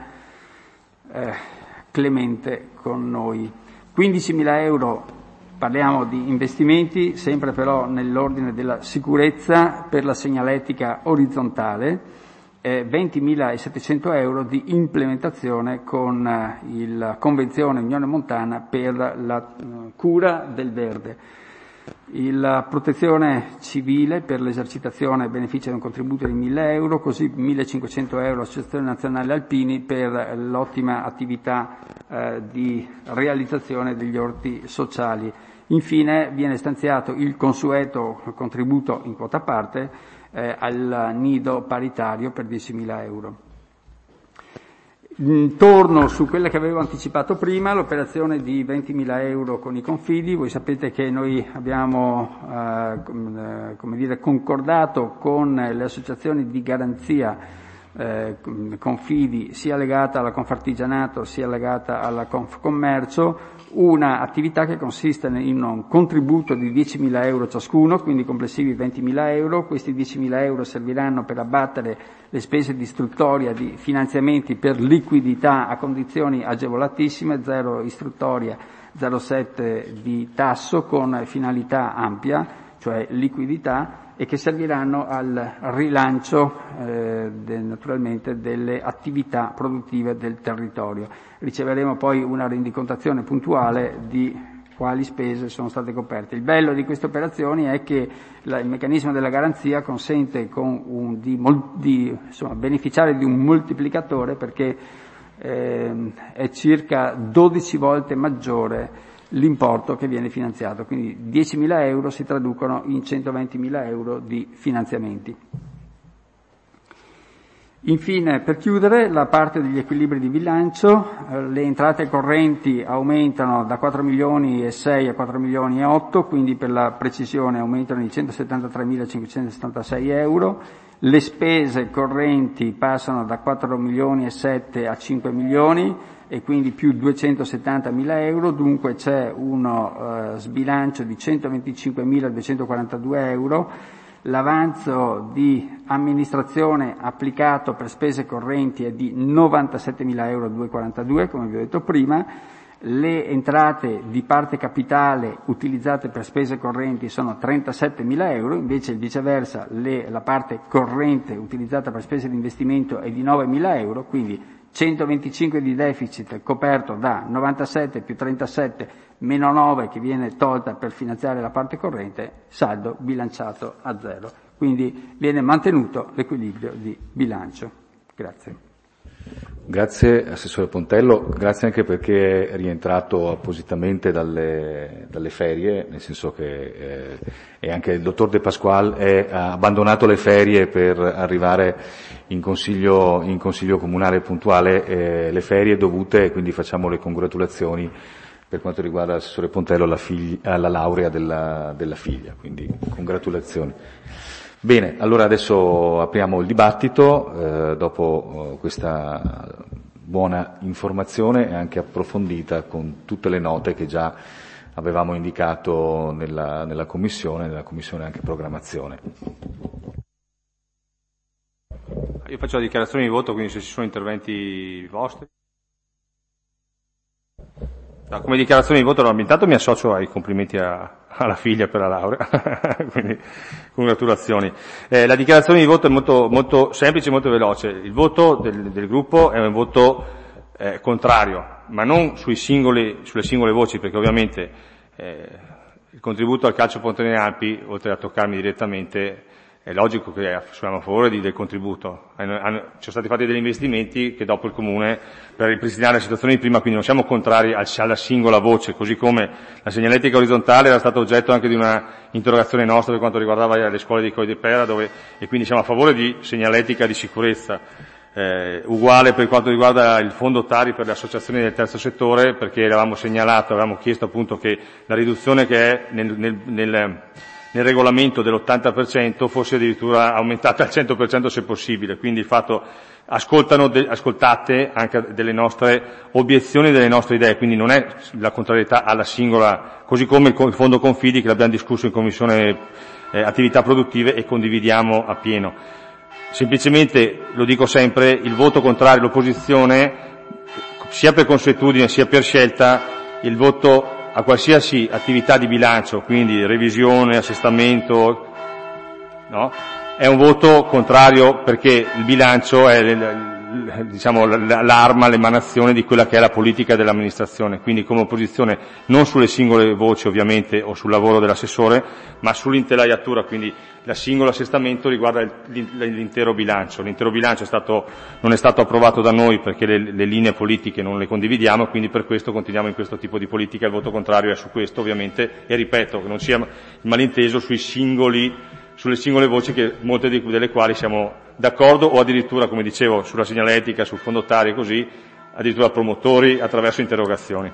clemente con noi. 15.000 euro, parliamo di investimenti, sempre però nell'ordine della sicurezza per la segnaletica orizzontale. e 20.700 euro di implementazione con la Convenzione Unione Montana per la cura del verde. La protezione civile per l'esercitazione beneficia di un contributo di 1.000 euro, così 1.500 euro all'Associazione Nazionale Alpini per l'ottima attività di realizzazione degli orti sociali. Infine viene stanziato il consueto contributo in quota parte al nido paritario per 10.000 euro. Torno su quella che avevo anticipato prima, l'operazione di 20.000 euro con i confidi. Voi sapete che noi abbiamo concordato con le associazioni di garanzia confidi, sia legata alla Confartigianato sia legata alla Confcommercio, una attività che consiste in un contributo di 10.000 euro ciascuno, quindi complessivi 20.000 euro. Questi 10.000 euro serviranno per abbattere le spese di istruttoria di finanziamenti per liquidità a condizioni agevolatissime, 0 istruttoria, 0,7 di tasso, con finalità ampia, cioè liquidità, e che serviranno al rilancio naturalmente delle attività produttive del territorio. Riceveremo poi una rendicontazione puntuale di quali spese sono state coperte. Il bello di queste operazioni è che il meccanismo della garanzia consente di beneficiare di un moltiplicatore, perché è circa 12 volte maggiore l'importo che viene finanziato, quindi 10.000 euro si traducono in 120.000 euro di finanziamenti. Infine, per chiudere, la parte degli equilibri di bilancio. Le entrate correnti aumentano da 4.600.000 a 4.800.000, quindi per la precisione aumentano di 173.576 euro. Le spese correnti passano da 4.700.000 a 5 milioni, e quindi più 270.000 euro, dunque c'è uno sbilancio di 125.242 euro. L'avanzo di amministrazione applicato per spese correnti è di 97.000 euro 242, come vi ho detto prima. Le entrate di parte capitale utilizzate per spese correnti sono 37.000 euro, invece viceversa la parte corrente utilizzata per spese di investimento è di 9.000 euro, quindi 125 di deficit coperto da 97 più 37 meno 9 che viene tolta per finanziare la parte corrente, saldo bilanciato a 0. Quindi viene mantenuto l'equilibrio di bilancio. Grazie. Grazie Assessore Pontello, grazie anche perché è rientrato appositamente dalle ferie, nel senso che e anche il dottor De Pasquale ha abbandonato le ferie per arrivare in consiglio comunale puntuale, le ferie dovute, quindi facciamo le congratulazioni per quanto riguarda l'assessore Pontello alla laurea della figlia, quindi congratulazioni. Bene, allora adesso apriamo il dibattito, dopo questa buona informazione e anche approfondita con tutte le note che già avevamo indicato nella commissione anche programmazione. Io faccio la dichiarazione di voto, quindi se ci sono interventi vostri. Come dichiarazione di voto, allora, intanto mi associo ai complimenti alla figlia per la laurea, quindi congratulazioni. La dichiarazione di voto è molto, molto semplice e molto veloce. Il voto del gruppo è un voto contrario, ma non sulle singole voci, perché ovviamente il contributo al calcio Ponte nelle Alpi, oltre a toccarmi direttamente, è logico che siamo a favore del contributo. Ci sono stati fatti degli investimenti che dopo il Comune, per ripristinare la situazione di prima, quindi non siamo contrari alla singola voce, così come la segnaletica orizzontale era stato oggetto anche di una interrogazione nostra per quanto riguardava le scuole di Coy de Pera, e quindi siamo a favore di segnaletica di sicurezza. Uguale per quanto riguarda il fondo Tari per le associazioni del terzo settore, perché avevamo chiesto appunto che la riduzione che è nel regolamento dell'80% fosse addirittura aumentata al 100% se possibile, quindi il fatto ascoltate anche delle nostre obiezioni, delle nostre idee, quindi non è la contrarietà alla singola, così come il fondo confidi che l'abbiamo discusso in commissione attività produttive e condividiamo appieno. Semplicemente, lo dico sempre, il voto contrario, l'opposizione, sia per consuetudine sia per scelta, il voto a qualsiasi attività di bilancio, quindi revisione, assestamento, no? È un voto contrario perché il bilancio è l'arma, l'emanazione di quella che è la politica dell'amministrazione, quindi come opposizione non sulle singole voci ovviamente o sul lavoro dell'assessore, ma sull'intelaiatura, quindi il singolo assestamento riguarda l'intero bilancio. L'intero bilancio non è stato approvato da noi perché le linee politiche non le condividiamo, quindi per questo continuiamo in questo tipo di politica. Il voto contrario è su questo ovviamente, e ripeto che non sia il malinteso sulle singole voci, che molte delle quali siamo d'accordo, o addirittura, come dicevo, sulla segnaletica, sul fondo ottario e così, addirittura promotori attraverso interrogazioni.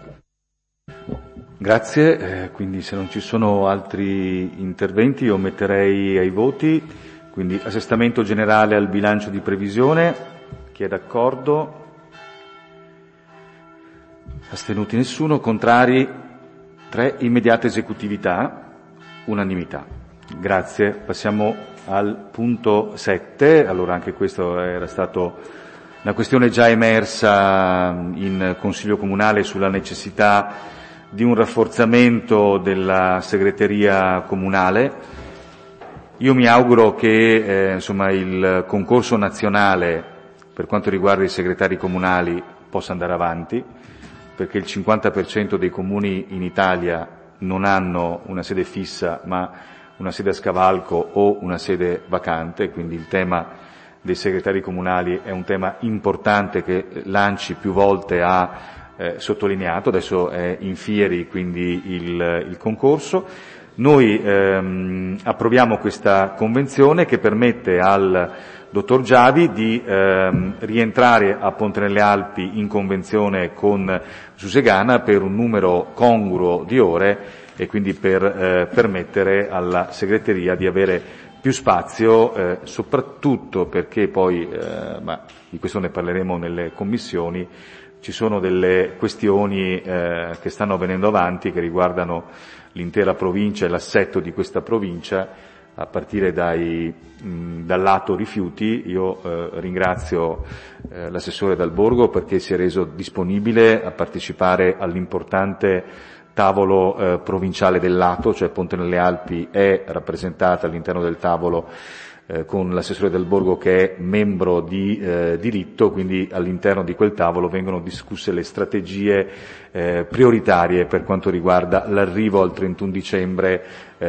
Grazie, quindi se non ci sono altri interventi io metterei ai voti, quindi assestamento generale al bilancio di previsione, chi è d'accordo? Astenuti nessuno, contrari 3, immediata esecutività, unanimità. Grazie, passiamo al punto 7, allora anche questo era stato una questione già emersa in Consiglio Comunale sulla necessità di un rafforzamento della segreteria comunale. Io mi auguro che il concorso nazionale per quanto riguarda i segretari comunali possa andare avanti, perché il 50% dei comuni in Italia non hanno una sede fissa ma una sede a scavalco o una sede vacante, quindi il tema dei segretari comunali è un tema importante che l'ANCI più volte ha sottolineato, adesso è in fieri quindi il concorso. Noi approviamo questa convenzione che permette al dottor Giavi di rientrare a Ponte nelle Alpi in convenzione con Susegana per un numero congruo di ore e quindi per permettere alla segreteria di avere più spazio, soprattutto perché poi, ma di questo ne parleremo nelle commissioni, ci sono delle questioni che stanno venendo avanti che riguardano l'intera provincia e l'assetto di questa provincia, a partire dal lato rifiuti. Io ringrazio l'assessore Dal Borgo perché si è reso disponibile a partecipare all'importante tavolo provinciale del lato, cioè Ponte nelle Alpi è rappresentata all'interno del tavolo con l'assessore Dal Borgo che è membro di diritto, quindi all'interno di quel tavolo vengono discusse le strategie prioritarie per quanto riguarda l'arrivo al 31 dicembre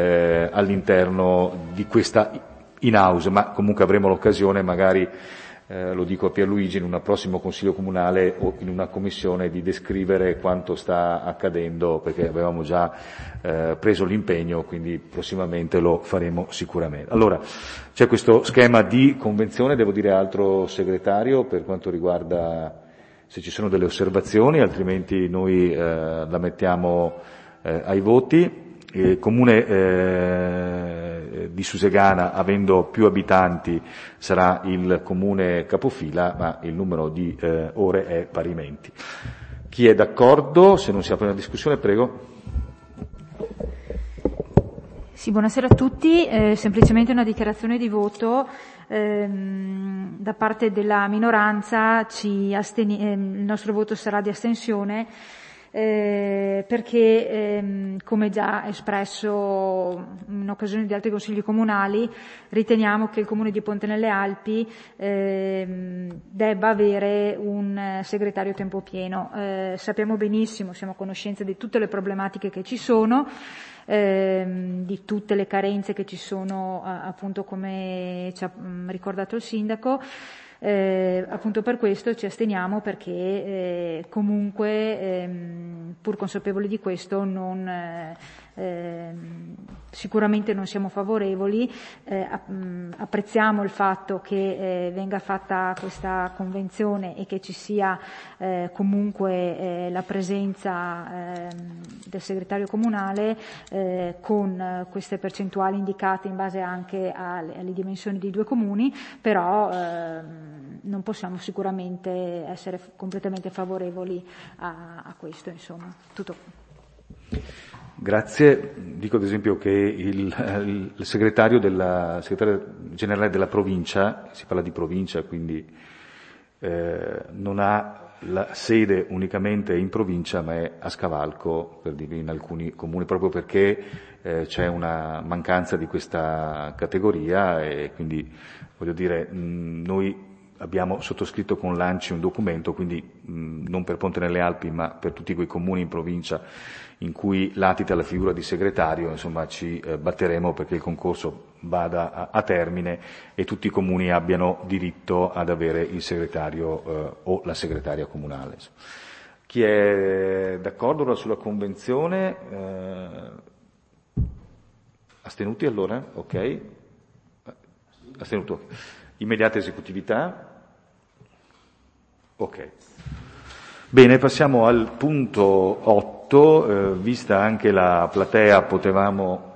all'interno di questa in-house, ma comunque avremo l'occasione magari, lo dico a Pierluigi, in un prossimo Consiglio Comunale o in una commissione di descrivere quanto sta accadendo, perché avevamo già preso l'impegno, quindi prossimamente lo faremo sicuramente. Allora, c'è questo schema di convenzione, devo dire altro segretario per quanto riguarda se ci sono delle osservazioni, altrimenti noi la mettiamo ai voti. Il comune di Susegana, avendo più abitanti, sarà il comune capofila, ma il numero di ore è parimenti. Chi è d'accordo? Se non si apre una discussione, prego. Sì, buonasera a tutti. Semplicemente una dichiarazione di voto. Da parte della minoranza il nostro voto sarà di astensione. Perché come già espresso in occasione di altri consigli comunali, riteniamo che il comune di Ponte nelle Alpi debba avere un segretario a tempo pieno. Sappiamo benissimo, siamo a conoscenza di tutte le problematiche che ci sono, di tutte le carenze che ci sono, appunto come ci ha ricordato il sindaco. Appunto per questo ci asteniamo, perché comunque pur consapevoli di questo sicuramente non siamo favorevoli. Apprezziamo il fatto che venga fatta questa convenzione e che ci sia comunque la presenza del segretario comunale con queste percentuali indicate in base anche alle dimensioni dei due comuni, però non possiamo sicuramente essere completamente favorevoli a questo, insomma. Tutto. Grazie. Dico ad esempio che il segretario generale della provincia, si parla di provincia, quindi non ha la sede unicamente in provincia, ma è a scavalco, per dire, in alcuni comuni, proprio perché c'è una mancanza di questa categoria, e quindi, voglio dire, noi abbiamo sottoscritto con l'ANCI un documento, quindi non per Ponte nelle Alpi, ma per tutti quei comuni in provincia in cui latita la figura di segretario, insomma ci batteremo perché il concorso vada a termine e tutti i comuni abbiano diritto ad avere il segretario o la segretaria comunale. Chi è d'accordo sulla convenzione? Astenuti allora? Ok. Astenuto. Immediata esecutività? Ok. Bene, passiamo al punto 8, vista anche la platea potevamo,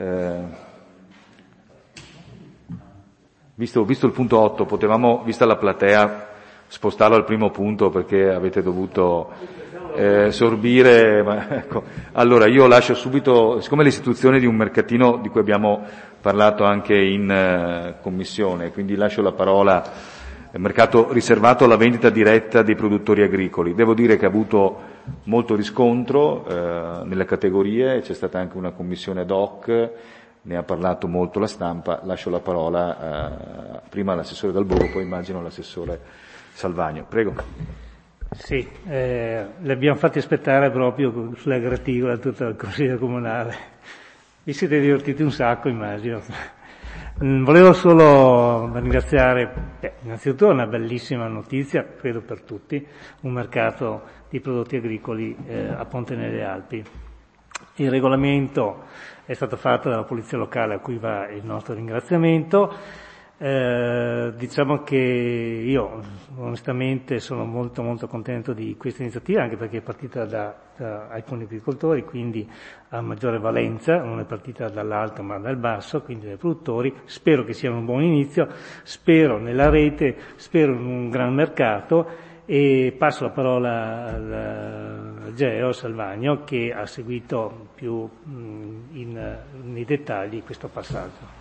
visto il punto 8, potevamo, vista la platea, spostarlo al primo punto perché avete dovuto sorbire, ma ecco. Allora io lascio subito, siccome l'istituzione di un mercatino di cui abbiamo parlato anche in commissione, quindi lascio la parola. Mercato riservato alla vendita diretta dei produttori agricoli. Devo dire che ha avuto molto riscontro nelle categorie, c'è stata anche una commissione ad hoc, ne ha parlato molto la stampa. Lascio la parola prima all'assessore Dalbogo, poi immagino all'assessore Salvagno. Prego. Sì, le abbiamo fatti aspettare proprio sulla graticola tutto il Consiglio Comunale. Vi siete divertiti un sacco, immagino. Volevo solo ringraziare, innanzitutto una bellissima notizia, credo per tutti, un mercato di prodotti agricoli a Ponte nelle Alpi. Il regolamento è stato fatto dalla Polizia Locale, a cui va il nostro ringraziamento. Diciamo che io onestamente sono molto molto contento di questa iniziativa, anche perché è partita da alcuni agricoltori, quindi ha maggiore valenza, non è partita dall'alto ma dal basso, quindi dai produttori. Spero che sia un buon inizio, spero nella rete, spero in un gran mercato, e passo la parola al Geo Salvagno, che ha seguito più nei dettagli questo passaggio.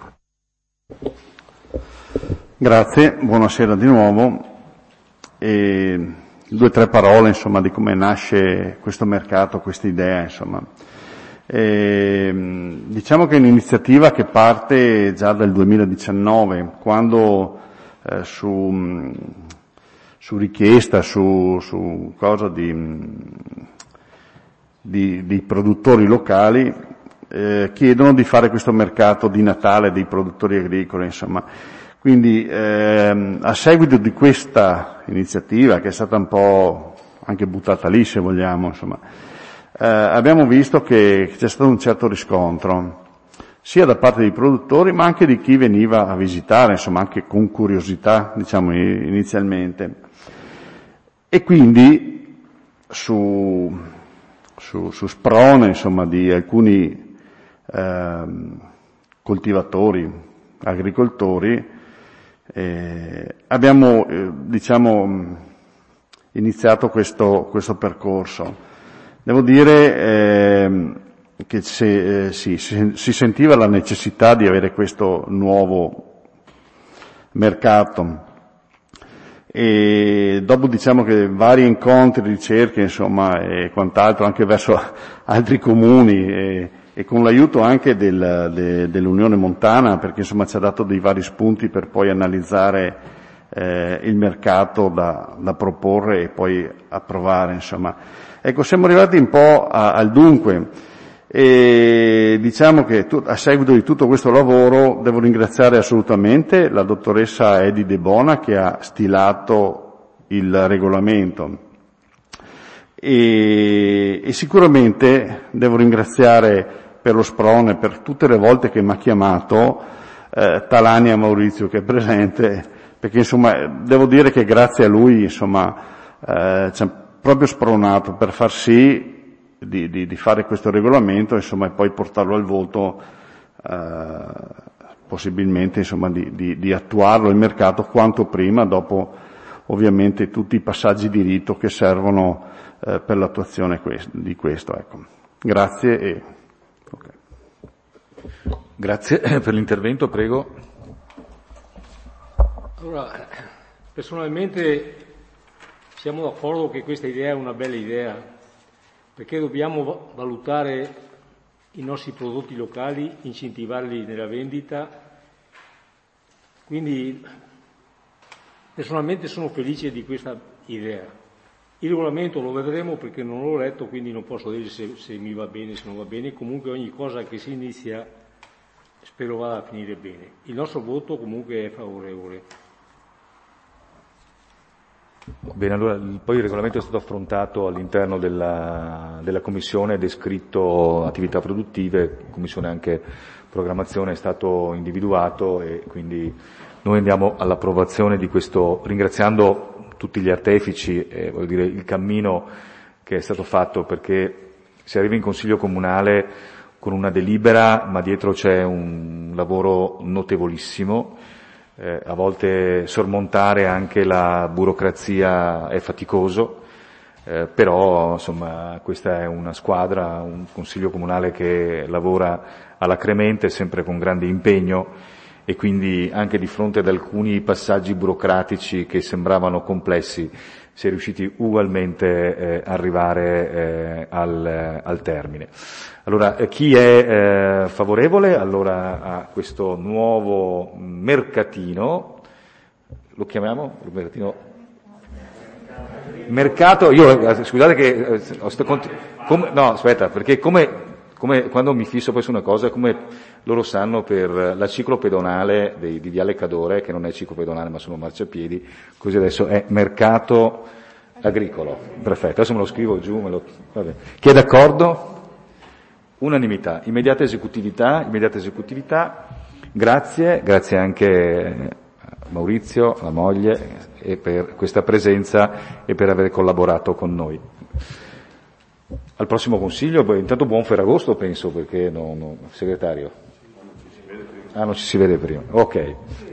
Grazie, buonasera di nuovo. E 2 o 3 parole, insomma, di come nasce questo mercato, questa idea, insomma. Diciamo che è un'iniziativa che parte già dal 2019, quando su richiesta, su cosa di produttori locali, chiedono di fare questo mercato di Natale dei produttori agricoli, insomma. Quindi a seguito di questa iniziativa, che è stata un po' anche buttata lì se vogliamo, insomma, abbiamo visto che c'è stato un certo riscontro, sia da parte dei produttori ma anche di chi veniva a visitare, insomma anche con curiosità, diciamo inizialmente. E quindi su sprone, insomma, di alcuni coltivatori, agricoltori, abbiamo diciamo iniziato questo percorso. Devo dire che si sentiva la necessità di avere questo nuovo mercato, e dopo diciamo che vari incontri, ricerche, insomma, e quant'altro anche verso altri comuni e con l'aiuto anche dell'Unione Montana, perché insomma ci ha dato dei vari spunti per poi analizzare il mercato da proporre e poi approvare, insomma. Ecco, siamo arrivati un po' al dunque, e diciamo che a seguito di tutto questo lavoro devo ringraziare assolutamente la dottoressa Edi De Bona, che ha stilato il regolamento, e sicuramente devo ringraziare per lo sprone, per tutte le volte che mi ha chiamato, Talania Maurizio, che è presente, perché insomma devo dire che grazie a lui, insomma, ci ha proprio spronato per far sì di fare questo regolamento, insomma, e poi portarlo al voto, possibilmente, insomma, di attuarlo il mercato quanto prima, dopo ovviamente tutti i passaggi di rito che servono per l'attuazione di questo, ecco. Grazie e okay. Grazie per l'intervento, prego. Allora, personalmente Siamo d'accordo che questa idea è una bella idea, perché dobbiamo valutare i nostri prodotti locali, incentivarli nella vendita. Quindi personalmente sono felice di questa idea. Il regolamento lo vedremo perché non l'ho letto, quindi non posso dire se mi va bene, se non va bene. Comunque ogni cosa che si inizia spero vada a finire bene. Il nostro voto comunque è favorevole. Bene, allora poi il regolamento è stato affrontato all'interno della Commissione, è descritto attività produttive, Commissione anche programmazione è stato individuato e quindi noi andiamo all'approvazione di questo, ringraziando tutti gli artefici e voglio dire il cammino che è stato fatto, perché si arriva in Consiglio Comunale con una delibera, ma dietro c'è un lavoro notevolissimo. A volte sormontare anche la burocrazia è faticoso, però insomma questa è una squadra, un Consiglio Comunale che lavora alacremente, sempre con grande impegno e quindi anche di fronte ad alcuni passaggi burocratici che sembravano complessi si è riusciti ugualmente a arrivare al termine. Allora, chi è favorevole allora a questo nuovo mercatino? Lo chiamiamo? Mercato, io scusate che no, aspetta, perché come quando mi fisso poi su una cosa, come loro sanno per la ciclopedonale di Viale Cadore, che non è ciclopedonale ma sono marciapiedi, così adesso è mercato agricolo. Perfetto, adesso me lo scrivo giù, vabbè. Chi è d'accordo? Unanimità, immediata esecutività, grazie anche a Maurizio, alla moglie, e per questa presenza e per aver collaborato con noi. Al prossimo Consiglio, intanto buon Ferragosto penso, perché segretario? Non ci si vede prima. Ok.